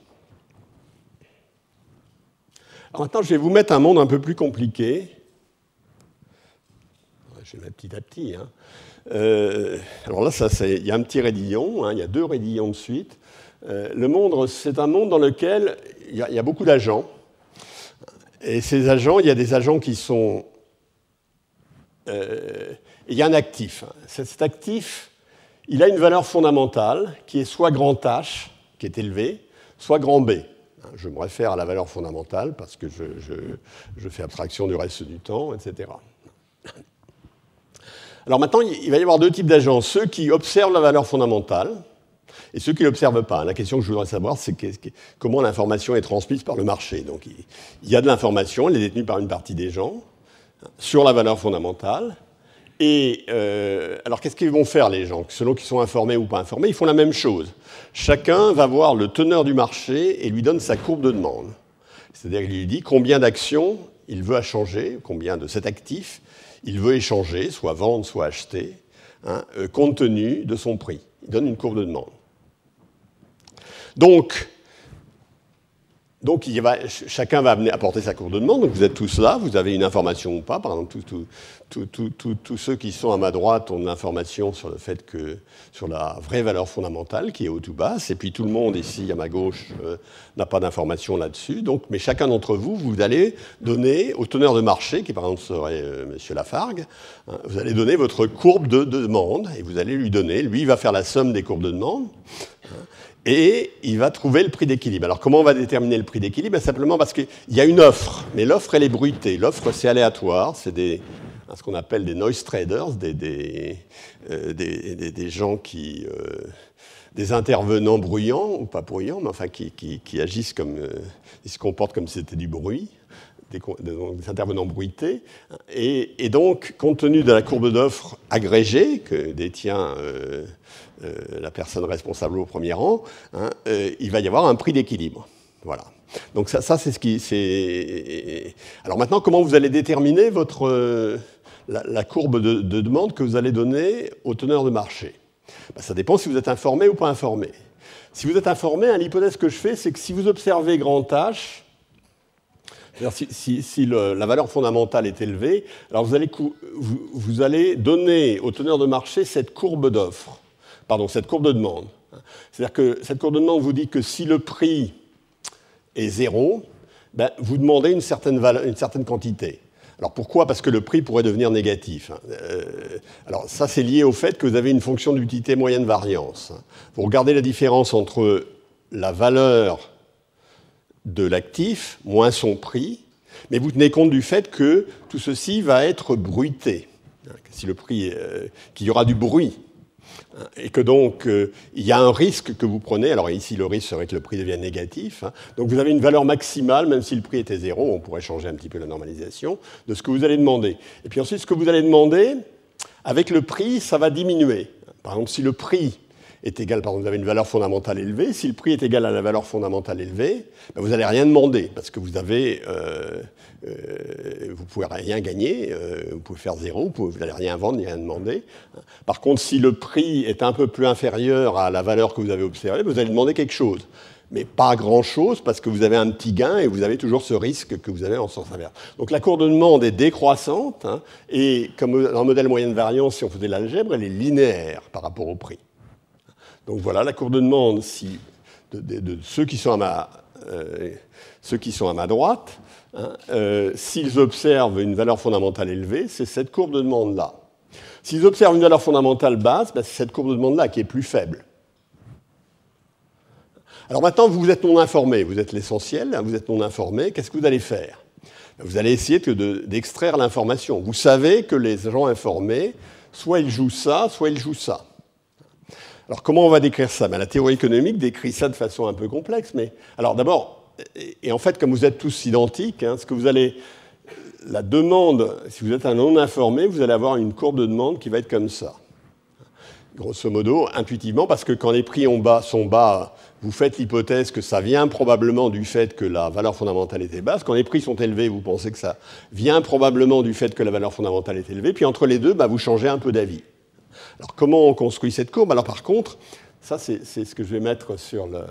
Alors maintenant, je vais vous mettre un monde un peu plus compliqué. Je vais mettre petit à petit. Hein. Euh, alors là, ça, c'est, il y a un petit raidillon, hein, il y a deux raidillons de suite. Euh, le monde, c'est un monde dans lequel il y a, il y a beaucoup d'agents. Et ces agents, il y a des agents qui sont... Euh, il y a un actif. Cet actif, il a une valeur fondamentale qui est soit grand H, qui est élevé, soit grand B. Je me réfère à la valeur fondamentale parce que je, je, je fais abstraction du reste du temps, et cetera. Alors maintenant, il va y avoir deux types d'agents. Ceux qui observent la valeur fondamentale et ceux qui ne l'observent pas. La question que je voudrais savoir, c'est comment l'information est transmise par le marché. Donc il y a de l'information, elle est détenue par une partie des gens, sur la valeur fondamentale, Et euh, alors, qu'est-ce qu'ils vont faire, les gens? Selon qu'ils sont informés ou pas informés, ils font la même chose. Chacun va voir le teneur du marché et lui donne sa courbe de demande. C'est-à-dire qu'il lui dit combien d'actions il veut échanger, combien de cet actif il veut échanger, soit vendre, soit acheter, hein, euh, compte tenu de son prix. Il donne une courbe de demande. Donc, Donc, il va, chacun va amener, apporter sa courbe de demande. Donc, vous êtes tous là, vous avez une information ou pas. Par exemple, tous tout, tout, tout, tout ceux qui sont à ma droite ont de l'information sur le fait que, sur la vraie valeur fondamentale qui est haute ou basse. Et puis, tout le monde ici, à ma gauche, euh, n'a pas d'information là-dessus. Donc, mais chacun d'entre vous, vous allez donner au teneur de marché, qui par exemple serait euh, M. Lafargue, hein, vous allez donner votre courbe de, de demande et vous allez lui donner. Lui, il va faire la somme des courbes de demande. Hein, et il va trouver le prix d'équilibre. Alors, comment on va déterminer le prix d'équilibre? Ben, simplement parce qu'il y a une offre, mais l'offre, elle est bruitée. L'offre, c'est aléatoire, c'est des, ce qu'on appelle des noise traders, des, des, euh, des, des, des gens qui... Euh, des intervenants bruyants, ou pas bruyants, mais enfin qui, qui, qui agissent comme... Euh, ils se comportent comme si c'était du bruit, des, des intervenants bruités. Et, et donc, compte tenu de la courbe d'offre agrégée que détient... Euh, Euh, la personne responsable au premier rang, hein, euh, il va y avoir un prix d'équilibre. Voilà. Donc ça, ça c'est ce qui... C'est... Alors maintenant, comment vous allez déterminer votre, euh, la, la courbe de, de demande que vous allez donner au teneur de marché? Ben, ça dépend si vous êtes informé ou pas informé. Si vous êtes informé, hein, l'hypothèse que je fais, c'est que si vous observez grand H, c'est-à-dire si, si, si le, la valeur fondamentale est élevée, alors vous allez, vous, vous allez donner au teneur de marché cette courbe d'offre. Pardon, cette courbe de demande. C'est-à-dire que cette courbe de demande vous dit que si le prix est zéro, ben, vous demandez une certaine, valeur, une certaine quantité. Alors pourquoi? Parce que le prix pourrait devenir négatif. Euh, alors ça, c'est lié au fait que vous avez une fonction d'utilité moyenne variance. Vous regardez la différence entre la valeur de l'actif moins son prix, mais vous tenez compte du fait que tout ceci va être bruité. Si le prix, euh, qu'il y aura du bruit. Et que donc, euh, il y a un risque que vous prenez. Alors ici, le risque serait que le prix devienne négatif. Hein. Donc vous avez une valeur maximale, même si le prix était zéro, on pourrait changer un petit peu la normalisation, de ce que vous allez demander. Et puis ensuite, ce que vous allez demander, avec le prix, ça va diminuer. Par exemple, si le prix est égal, par exemple, vous avez une valeur fondamentale élevée, si le prix est égal à la valeur fondamentale élevée, ben vous n'allez rien demander, parce que vous avez... Euh, Euh, vous ne pouvez rien gagner, euh, vous pouvez faire zéro, vous n'allez rien vendre ni rien demander. Par contre, si le prix est un peu plus inférieur à la valeur que vous avez observée, vous allez demander quelque chose. Mais pas grand-chose, parce que vous avez un petit gain et vous avez toujours ce risque que vous avez en sens inverse. Donc la courbe de demande est décroissante, hein, et comme dans le modèle moyenne variance, si on faisait l'algèbre, elle est linéaire par rapport au prix. Donc voilà, la courbe de demande si, de, de, de ceux qui sont à ma, euh, ceux qui sont à ma droite, Hein, euh, s'ils observent une valeur fondamentale élevée, c'est cette courbe de demande-là. S'ils observent une valeur fondamentale basse, ben c'est cette courbe de demande-là qui est plus faible. Alors maintenant, vous êtes non informé, vous êtes l'essentiel, hein, vous êtes non informé, qu'est-ce que vous allez faire? Vous allez essayer de, de, d'extraire l'information. Vous savez que les gens informés, soit ils jouent ça, soit ils jouent ça. Alors comment on va décrire ça? Ben, la théorie économique décrit ça de façon un peu complexe, mais... Alors d'abord, et en fait, comme vous êtes tous identiques, hein, ce que vous allez, la demande, si vous êtes un non-informé, vous allez avoir une courbe de demande qui va être comme ça. Grosso modo, intuitivement, parce que quand les prix sont bas, sont bas, vous faites l'hypothèse que ça vient probablement du fait que la valeur fondamentale était basse. Quand les prix sont élevés, vous pensez que ça vient probablement du fait que la valeur fondamentale est élevée. Puis entre les deux, bah, vous changez un peu d'avis. Alors comment on construit cette courbe? Alors par contre, ça c'est, c'est ce que je vais mettre sur le...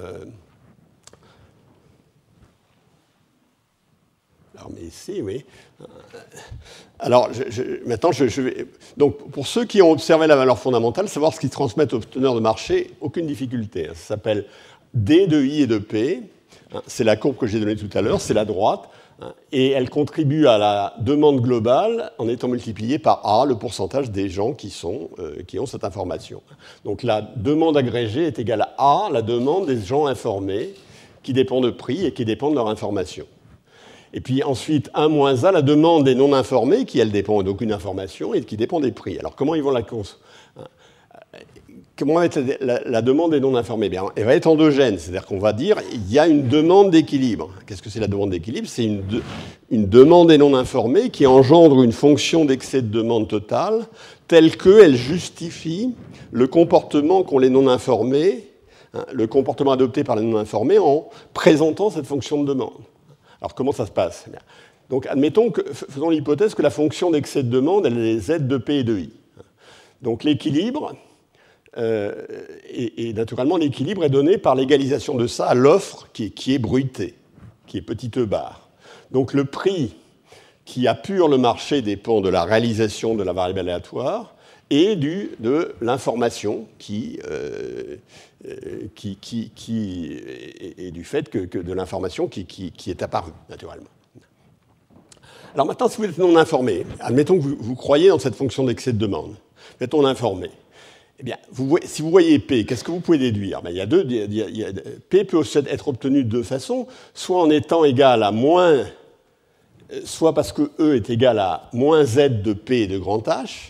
Alors, mais ici, oui. Alors, je, je, maintenant, je, je vais... Donc, pour ceux qui ont observé la valeur fondamentale, savoir ce qu'ils transmettent aux teneurs de marché, aucune difficulté. Ça s'appelle D de I et de P. C'est la courbe que j'ai donnée tout à l'heure, c'est la droite. Et elle contribue à la demande globale en étant multipliée par A, le pourcentage des gens qui, sont, euh, qui ont cette information. Donc, la demande agrégée est égale à A, la demande des gens informés, qui dépend de prix et qui dépendent de leur information. Et puis ensuite, un moins A, la demande des non-informés, qui, elle, dépend d'aucune information et qui dépend des prix. Alors, comment ils vont la cons... comment va être la, la, la demande des non informés? Bien, elle va être endogène, c'est-à-dire qu'on va dire il y a une demande d'équilibre. Qu'est-ce que c'est la demande d'équilibre? C'est une, de, une demande des non informés qui engendre une fonction d'excès de demande totale telle qu'elle justifie le comportement qu'ont les non informés, hein, le comportement adopté par les non informés en présentant cette fonction de demande. Alors comment ça se passe? Bien. Donc admettons que, faisons l'hypothèse que la fonction d'excès de demande, elle est z de p et de i. Donc l'équilibre, euh, et, et naturellement l'équilibre est donné par l'égalisation de ça à l'offre qui est, qui est bruitée, qui est petit e bar. Donc le prix qui appure le marché dépend de la réalisation de la variable aléatoire et du, de l'information qui, euh, qui, qui, qui et, et du fait que, que de l'information qui, qui, qui est apparue naturellement. Alors maintenant, si vous êtes non informé, admettons que vous, vous croyez dans cette fonction d'excès de demande, vous êtes non informé. Eh bien, vous, si vous voyez P, qu'est-ce que vous pouvez déduire? Ben, il y a deux, il y a, il y a, P peut être obtenu de deux façons, soit en étant égal à moins, soit parce que E est égal à moins Z de P de grand H,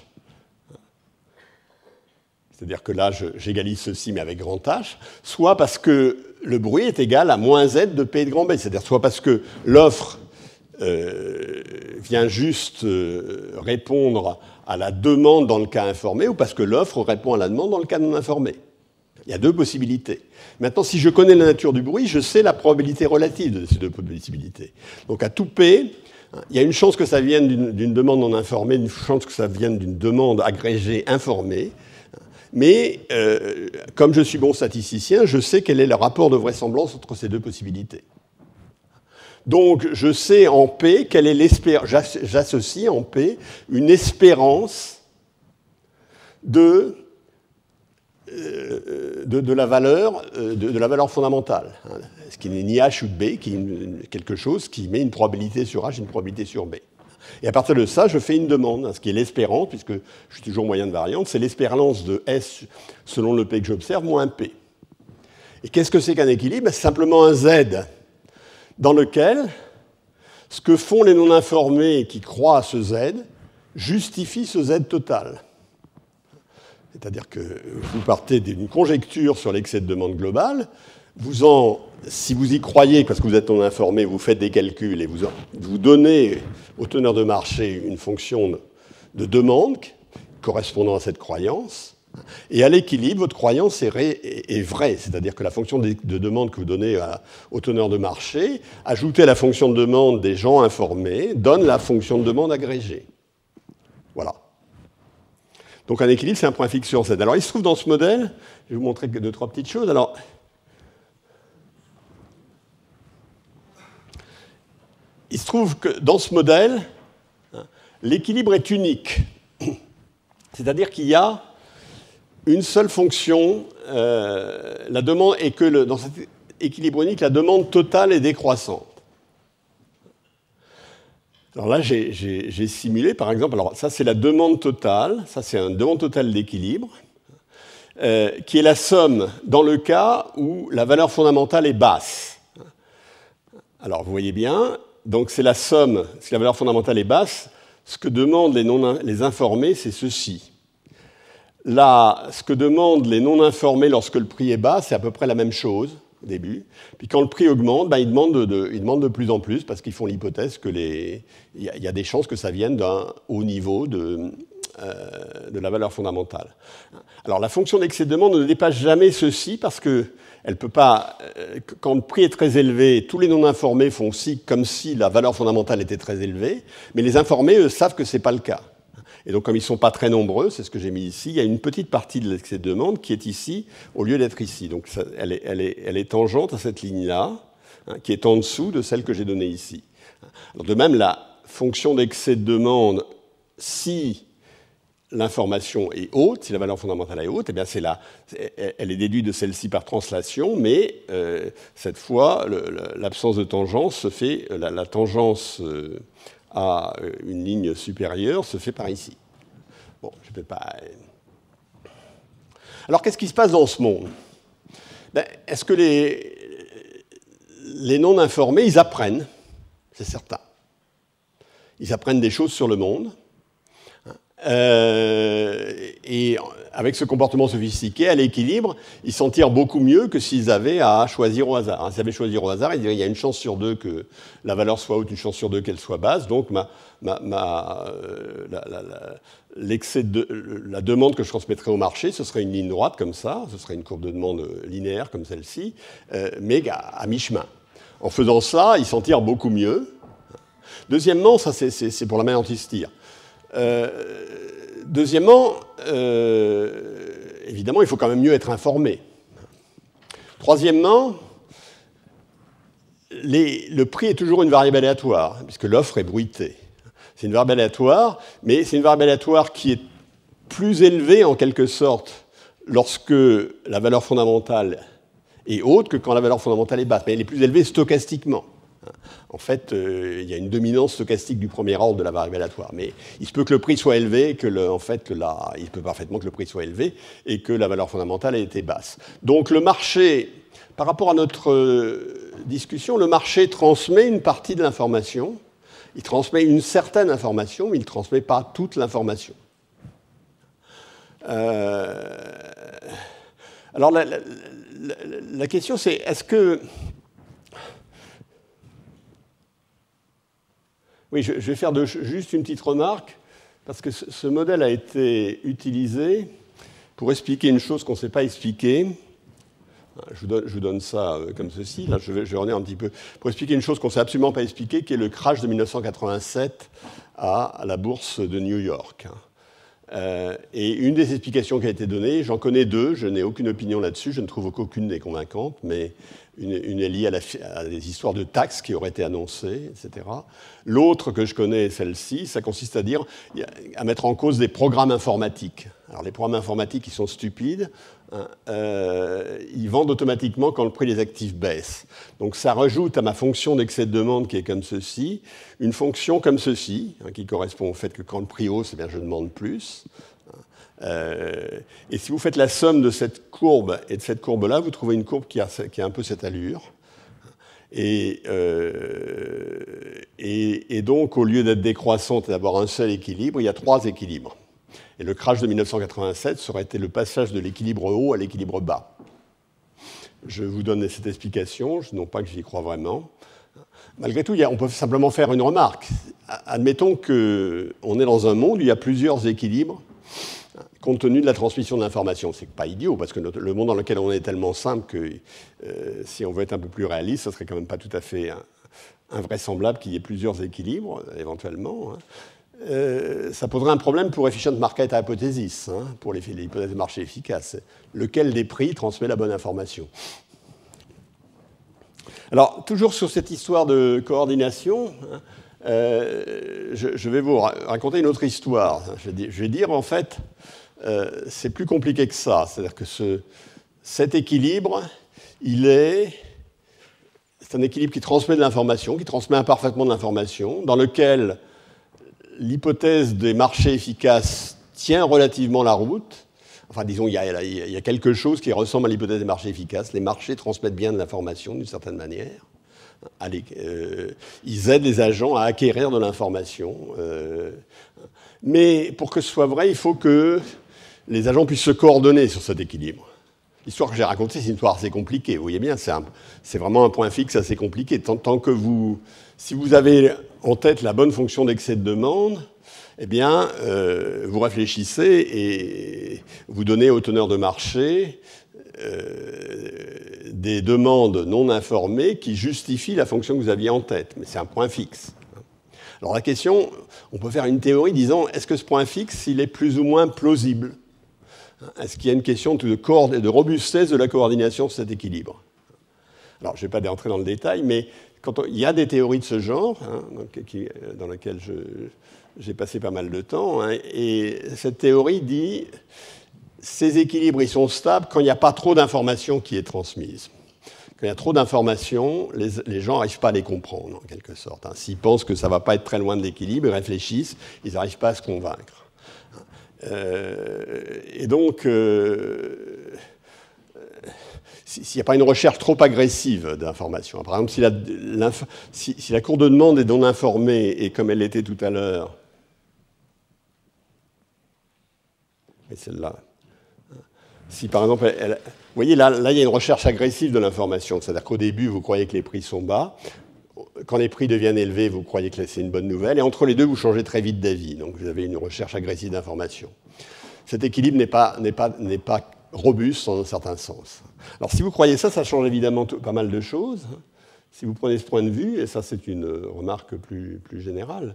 c'est-à-dire que là, j'égalise ceci, mais avec grand H, soit parce que le bruit est égal à moins Z de P de grand B, c'est-à-dire soit parce que l'offre euh, vient juste euh, répondre à la demande dans le cas informé, ou parce que l'offre répond à la demande dans le cas non informé. Il y a deux possibilités. Maintenant, si je connais la nature du bruit, je sais la probabilité relative de ces deux possibilités. Donc à tout P, il y a une chance que ça vienne d'une, d'une demande non informée, une chance que ça vienne d'une demande agrégée informée. Mais euh, comme je suis bon statisticien, je sais quel est le rapport de vraisemblance entre ces deux possibilités. Donc je sais en P quelle est l'espérance, j'associe en P une espérance de, euh, de, de, la, valeur, de, de la valeur fondamentale, hein, ce qui n'est ni H ou B, qui est une, quelque chose qui met une probabilité sur H et une probabilité sur B. Et à partir de ça, je fais une demande, hein, ce qui est l'espérance, puisque je suis toujours moyen de variante, c'est l'espérance de S selon le P que j'observe, moins P. Et qu'est-ce que c'est qu'un équilibre? C'est simplement un Z dans lequel ce que font les non-informés qui croient à ce Z justifie ce Z total. C'est-à-dire que vous partez d'une conjecture sur l'excès de demande globale, vous en, si vous y croyez, parce que vous êtes non-informé, vous faites des calculs et vous, en, vous donnez au teneur de marché une fonction de demande correspondant à cette croyance. Et à l'équilibre, votre croyance est, ré, est, est vraie, c'est-à-dire que la fonction de, de demande que vous donnez à, au teneur de marché, ajoutée à la fonction de demande des gens informés, donne la fonction de demande agrégée. Voilà. Donc un équilibre, c'est un point fixe sur Z. Alors il se trouve dans ce modèle, je vais vous montrer deux, trois petites choses. Alors, il se trouve que dans ce modèle, l'équilibre est unique. C'est-à-dire qu'il y a une seule fonction, euh, la demande, et que le, dans cet équilibre unique, la demande totale est décroissante. Alors là, j'ai, j'ai, j'ai simulé, par exemple, alors ça c'est la demande totale, ça c'est une demande totale d'équilibre, euh, qui est la somme dans le cas où la valeur fondamentale est basse. Alors vous voyez bien, donc c'est la somme, si la valeur fondamentale est basse, ce que demandent les, non, les informés, c'est ceci. Là, ce que demandent les non-informés lorsque le prix est bas, c'est à peu près la même chose au début. Puis quand le prix augmente, ben, ils, demandent de, de, ils demandent de plus en plus parce qu'ils font l'hypothèse que les, il y, y a des chances que ça vienne d'un haut niveau de, euh, de la valeur fondamentale. Alors la fonction d'excès de demande ne dépasse jamais ceci parce que elle peut pas, euh, quand le prix est très élevé, tous les non-informés font aussi comme si la valeur fondamentale était très élevée, mais les informés, eux, savent que ce n'est pas le cas. Et donc, comme ils ne sont pas très nombreux, c'est ce que j'ai mis ici, il y a une petite partie de l'excès de demande qui est ici, au lieu d'être ici. Donc, ça, elle, est, elle, est, elle est tangente à cette ligne-là, hein, qui est en dessous de celle que j'ai donnée ici. Alors, de même, la fonction d'excès de demande, si l'information est haute, si la valeur fondamentale est haute, eh bien c'est là, elle est déduite de celle-ci par translation, mais euh, cette fois, le, l'absence de tangence se fait, la, la tangence... Euh, à une ligne supérieure se fait par ici. Bon, je ne peux pas... Alors, qu'est-ce qui se passe dans ce monde? Ben, est-ce que les, les non-informés, ils apprennent? C'est certain. Ils apprennent des choses sur le monde. Euh, et avec ce comportement sophistiqué, à l'équilibre, ils s'en tirent beaucoup mieux que s'ils avaient à choisir au hasard. Hein, s'ils avaient choisi au hasard, ils diraient il y a une chance sur deux que la valeur soit haute, une chance sur deux qu'elle soit basse. Donc ma, ma, ma, euh, la, la, la, l'excès de, la demande que je transmettrais au marché, ce serait une ligne droite comme ça, ce serait une courbe de demande linéaire comme celle-ci, euh, mais à, à mi-chemin. En faisant ça, ils s'en tirent beaucoup mieux. Deuxièmement, ça c'est, c'est, c'est pour la manière dont ils se tirent. Euh, deuxièmement, euh, évidemment, il faut quand même mieux être informé. Troisièmement, les, le prix est toujours une variable aléatoire, puisque l'offre est bruitée. C'est une variable aléatoire, mais c'est une variable aléatoire qui est plus élevée, en quelque sorte, lorsque la valeur fondamentale est haute que quand la valeur fondamentale est basse. Mais elle est plus élevée stochastiquement. En fait, euh, il y a une dominance stochastique du premier ordre de la variable aléatoire. Mais il se peut que le prix soit élevé, que le, en fait, la, il se peut parfaitement que le prix soit élevé et que la valeur fondamentale ait été basse. Donc le marché, par rapport à notre euh, discussion, le marché transmet une partie de l'information. Il transmet une certaine information, mais il ne transmet pas toute l'information. Euh, alors la, la, la, la question c'est, est-ce que... Oui, je vais faire de, juste une petite remarque, parce que ce, ce modèle a été utilisé pour expliquer une chose qu'on ne sait pas expliquer. Je vous donne, je vous donne ça comme ceci, là je vais, je vais revenir un petit peu, pour expliquer une chose qu'on ne sait absolument pas expliquer, qui est le crash de mille neuf cent quatre-vingt-sept à, à la bourse de New York. Euh, et une des explications qui a été donnée, j'en connais deux, je n'ai aucune opinion là-dessus, je ne trouve qu'aucune n'est convaincante, mais une, une est liée à, la, à des histoires de taxes qui auraient été annoncées, et cetera. L'autre que je connais, celle-ci, ça consiste à dire, à mettre en cause des programmes informatiques. Alors les programmes informatiques, ils sont stupides, hein, euh, ils vendent automatiquement quand le prix des actifs baisse. Donc ça rajoute à ma fonction d'excès de demande qui est comme ceci, une fonction comme ceci, hein, qui correspond au fait que quand le prix hausse, eh bien, je demande plus. Euh, et si vous faites la somme de cette courbe et de cette courbe-là, vous trouvez une courbe qui a, qui a un peu cette allure. Et, euh, et, et donc, au lieu d'être décroissante et d'avoir un seul équilibre, il y a trois équilibres. Et le crash de mille neuf cent quatre-vingt-sept serait été le passage de l'équilibre haut à l'équilibre bas. Je vous donne cette explication, non pas que j'y crois vraiment. Malgré tout, il y a, on peut simplement faire une remarque. Admettons qu'on est dans un monde où il y a plusieurs équilibres compte tenu de la transmission de l'information. C'est pas idiot, parce que notre, le monde dans lequel on est est tellement simple que euh, si on veut être un peu plus réaliste, ça serait quand même pas tout à fait hein, invraisemblable qu'il y ait plusieurs équilibres, éventuellement. Hein. Euh, ça poserait un problème pour efficient market hypothesis, hein, pour les, les hypothèses de marché efficaces. Lequel des prix transmet la bonne information? Alors, toujours sur cette histoire de coordination, hein, euh, je, je vais vous raconter une autre histoire. Je vais, je vais dire, en fait, euh, c'est plus compliqué que ça. C'est-à-dire que ce, cet équilibre, il est... C'est un équilibre qui transmet de l'information, qui transmet imparfaitement de l'information, dans lequel l'hypothèse des marchés efficaces tient relativement la route. Enfin, disons, il y a, il y a quelque chose qui ressemble à l'hypothèse des marchés efficaces. Les marchés transmettent bien de l'information, d'une certaine manière. Allez, euh, ils aident les agents à acquérir de l'information. Euh, mais pour que ce soit vrai, il faut que les agents puissent se coordonner sur cet équilibre. L'histoire que j'ai racontée, c'est une histoire assez compliquée. Vous voyez bien, c'est, un, c'est vraiment un point fixe assez compliqué. Tant, tant que vous... Si vous avez en tête la bonne fonction d'excès de demande, eh bien, euh, vous réfléchissez et vous donnez aux teneurs de marché euh, des demandes non informées qui justifient la fonction que vous aviez en tête. Mais c'est un point fixe. Alors la question, on peut faire une théorie disant, est-ce que ce point fixe, il est plus ou moins plausible? Est-ce qu'il y a une question de, coord- de robustesse de la coordination de cet équilibre? Alors, je ne vais pas entrer dans le détail, mais quand on, il y a des théories de ce genre, hein, donc, qui, dans lesquelles je, j'ai passé pas mal de temps, hein, et cette théorie dit ces équilibres ils sont stables quand il n'y a pas trop d'informations qui est transmise. Quand il y a trop d'informations, les, les gens n'arrivent pas à les comprendre, en quelque sorte. Hein. S'ils pensent que ça ne va pas être très loin de l'équilibre, ils réfléchissent, ils n'arrivent pas à se convaincre. Euh, et donc, euh, s'il n'y a pas une recherche trop agressive d'informations, par exemple, si la, si, si la courbe de demande est non informée, et comme elle l'était tout à l'heure, Et celle-là. Si par exemple, elle, vous voyez, là, là, il y a une recherche agressive de l'information. C'est-à-dire qu'au début, vous croyez que les prix sont bas. Quand les prix deviennent élevés, vous croyez que c'est une bonne nouvelle. Et entre les deux, vous changez très vite d'avis. Donc vous avez une recherche agressive d'information. Cet équilibre n'est pas, n'est pas, n'est pas robuste dans un certain sens. Alors si vous croyez ça, ça change évidemment tout, pas mal de choses. Si vous prenez ce point de vue, et ça c'est une remarque plus, plus générale,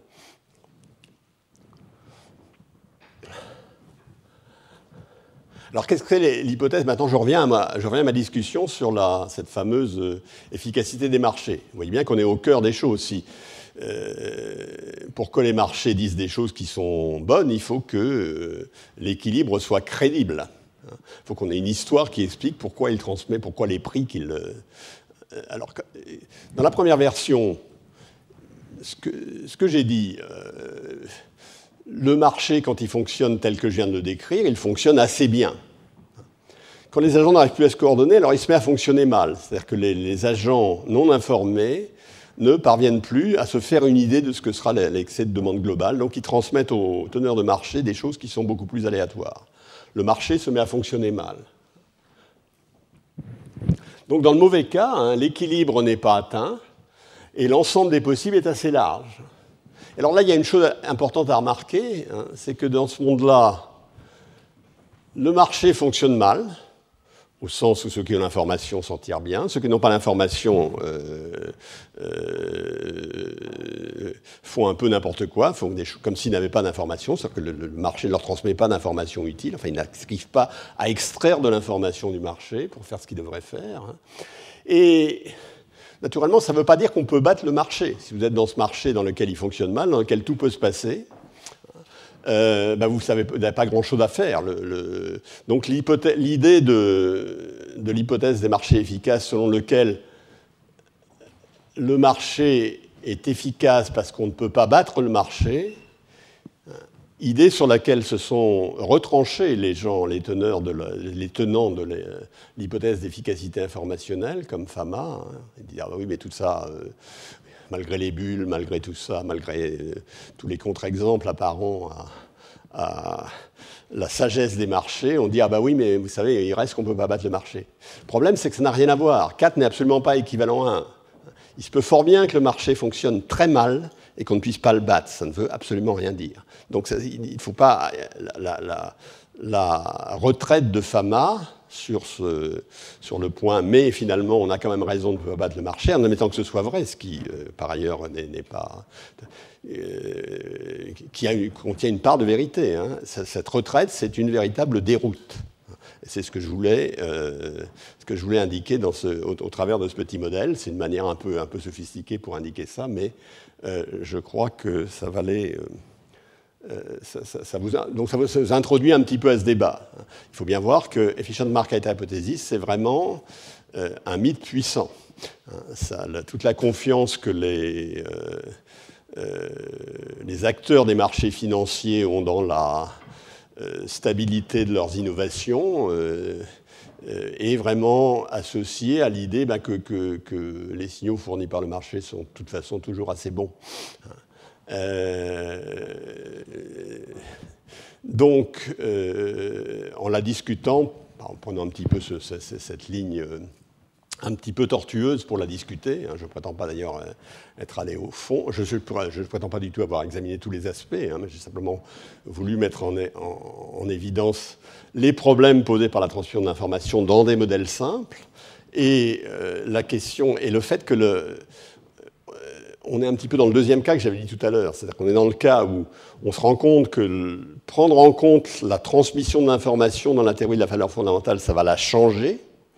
alors, qu'est-ce que c'est l'hypothèse? Maintenant, je reviens, à ma, je reviens à ma discussion sur la, cette fameuse euh, efficacité des marchés. Vous voyez bien qu'on est au cœur des choses. Si, euh, pour que les marchés disent des choses qui sont bonnes, il faut que euh, l'équilibre soit crédible. Il faut qu'on ait une histoire qui explique pourquoi il transmet, pourquoi les prix qu'il... Euh, alors, dans la première version, ce que, ce que j'ai dit... Euh, le marché, quand il fonctionne tel que je viens de le décrire, il fonctionne assez bien. Quand les agents n'arrivent plus à se coordonner, alors il se met à fonctionner mal. C'est-à-dire que les, les agents non informés ne parviennent plus à se faire une idée de ce que sera l'excès de demande globale. Donc ils transmettent aux teneurs de marché des choses qui sont beaucoup plus aléatoires. Le marché se met à fonctionner mal. Donc dans le mauvais cas, hein, l'équilibre n'est pas atteint et l'ensemble des possibles est assez large. Alors là, il y a une chose importante à remarquer, hein, c'est que dans ce monde-là, le marché fonctionne mal, au sens où ceux qui ont l'information s'en tirent bien, ceux qui n'ont pas l'information euh, euh, font un peu n'importe quoi, font des choses comme s'ils n'avaient pas d'information, c'est-à-dire que le, le marché ne leur transmet pas d'information utile, enfin ils n'arrivent pas à extraire de l'information du marché pour faire ce qu'ils devraient faire. Hein. Et... naturellement, ça ne veut pas dire qu'on peut battre le marché. Si vous êtes dans ce marché dans lequel il fonctionne mal, dans lequel tout peut se passer, euh, ben vous n'avez pas grand-chose à faire. Le, le... Donc l'idée de, de l'hypothèse des marchés efficaces selon lequel le marché est efficace parce qu'on ne peut pas battre le marché, idée sur laquelle se sont retranchés les gens, les, teneurs de la, les tenants de l'hypothèse d'efficacité informationnelle, comme Fama. Hein. Ils disent, ah bah oui, mais tout ça, euh, malgré les bulles, malgré tout ça, malgré euh, tous les contre-exemples apparents à, à la sagesse des marchés, on dit, ah bah oui, mais vous savez, il reste qu'on ne peut pas battre le marché. Le problème, c'est que ça n'a rien à voir. quatre n'est absolument pas équivalent à un. Il se peut fort bien que le marché fonctionne très mal et qu'on ne puisse pas le battre. Ça ne veut absolument rien dire. Donc ça, il ne faut pas... La, la, la retraite de Fama sur, ce, sur le point, mais finalement, on a quand même raison de ne pas battre le marché, en admettant que ce soit vrai, ce qui, euh, par ailleurs, n'est pas... Euh, qui a, contient une part de vérité. Hein. Cette retraite, c'est une véritable déroute. C'est ce que je voulais, euh, ce que je voulais indiquer dans ce, au, au travers de ce petit modèle. C'est une manière un peu, un peu sophistiquée pour indiquer ça, mais euh, je crois que ça valait... Euh, euh, ça, ça, ça vous, donc ça vous introduit un petit peu à ce débat. Il faut bien voir que Efficient Market Hypothesis, c'est vraiment euh, un mythe puissant. Ça, la, toute la confiance que les, euh, euh, les acteurs des marchés financiers ont dans la... Euh, stabilité de leurs innovations euh, euh, est vraiment associée à l'idée bah, que, que, que les signaux fournis par le marché sont de toute façon toujours assez bons. Euh, donc, euh, en la discutant, en prenant un petit peu ce, ce, cette ligne euh, un petit peu tortueuse pour la discuter, hein, je ne prétends pas d'ailleurs être allé au fond, je ne prétends pas du tout avoir examiné tous les aspects, hein, mais j'ai simplement voulu mettre en, en, en évidence les problèmes posés par la transmission de l'information dans des modèles simples, et euh, la question, et le fait que le... Euh, on est un petit peu dans le deuxième cas que j'avais dit tout à l'heure, c'est-à-dire qu'on est dans le cas où on se rend compte que le, prendre en compte la transmission de l'information dans la théorie de la valeur fondamentale, ça va la changer.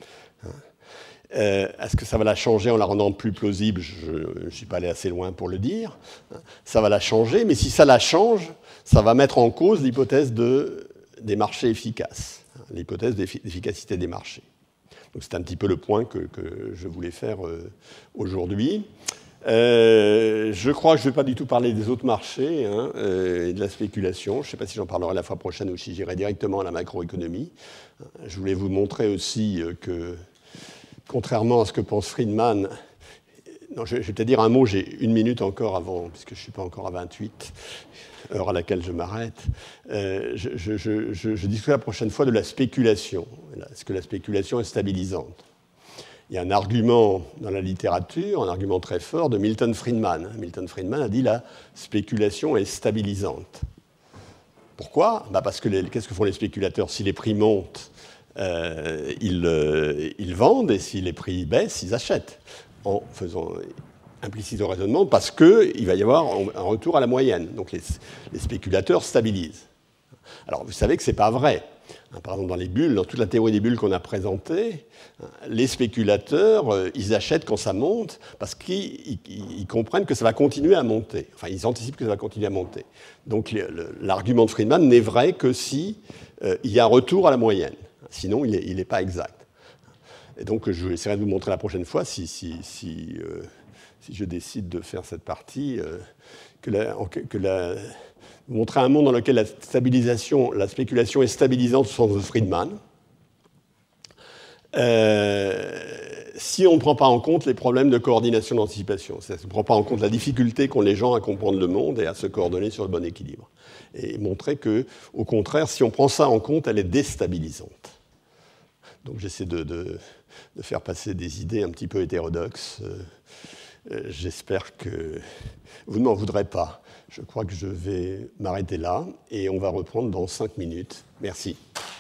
Euh, Est-ce que ça va la changer en la rendant plus plausible? Je ne suis pas allé assez loin pour le dire. Ça va la changer, mais si ça la change, ça va mettre en cause l'hypothèse de, des marchés efficaces, l'hypothèse d'efficacité des marchés. Donc c'est un petit peu le point que, que je voulais faire euh, aujourd'hui. Euh, je crois que je ne vais pas du tout parler des autres marchés hein, euh, et de la spéculation. Je ne sais pas si j'en parlerai la fois prochaine ou si j'irai directement à la macroéconomie. Je voulais vous montrer aussi que... contrairement à ce que pense Friedman, non, je, je vais peut-être dire un mot, j'ai une minute encore avant, puisque je ne suis pas encore à vingt-huit, heure à laquelle je m'arrête. Euh, je, je, je, je, je discuterai la prochaine fois de la spéculation. Est-ce que la spéculation est stabilisante? Il y a un argument dans la littérature, un argument très fort de Milton Friedman. Milton Friedman a dit la spéculation est stabilisante. Pourquoi? Bah parce que les, qu'est-ce que font les spéculateurs? Si les prix montent, euh, ils, euh, ils vendent, et si les prix baissent, ils achètent. En faisant implicite au raisonnement, parce qu'il va y avoir un retour à la moyenne. Donc les, les spéculateurs stabilisent. Alors vous savez que ce n'est pas vrai. Par exemple, dans les bulles, dans toute la théorie des bulles qu'on a présentée, les spéculateurs, ils achètent quand ça monte parce qu'ils ils, ils comprennent que ça va continuer à monter. Enfin, ils anticipent que ça va continuer à monter. Donc l'argument de Friedman n'est vrai que si euh, il y a un retour à la moyenne. Sinon, il n'est pas exact. Et donc, je vais essayer de vous montrer la prochaine fois, si, si, si, euh, si je décide de faire cette partie, euh, que la... Que la vous montrer un monde dans lequel la stabilisation, la spéculation est stabilisante au sens de Friedman, euh, si on ne prend pas en compte les problèmes de coordination d'anticipation. Si on ne prend pas en compte la difficulté qu'ont les gens à comprendre le monde et à se coordonner sur le bon équilibre. Et montrer que, au contraire, si on prend ça en compte, elle est déstabilisante. Donc j'essaie de, de, de faire passer des idées un petit peu hétérodoxes. Euh, j'espère que vous ne m'en voudrez pas. Je crois que je vais m'arrêter là et on va reprendre dans cinq minutes. Merci.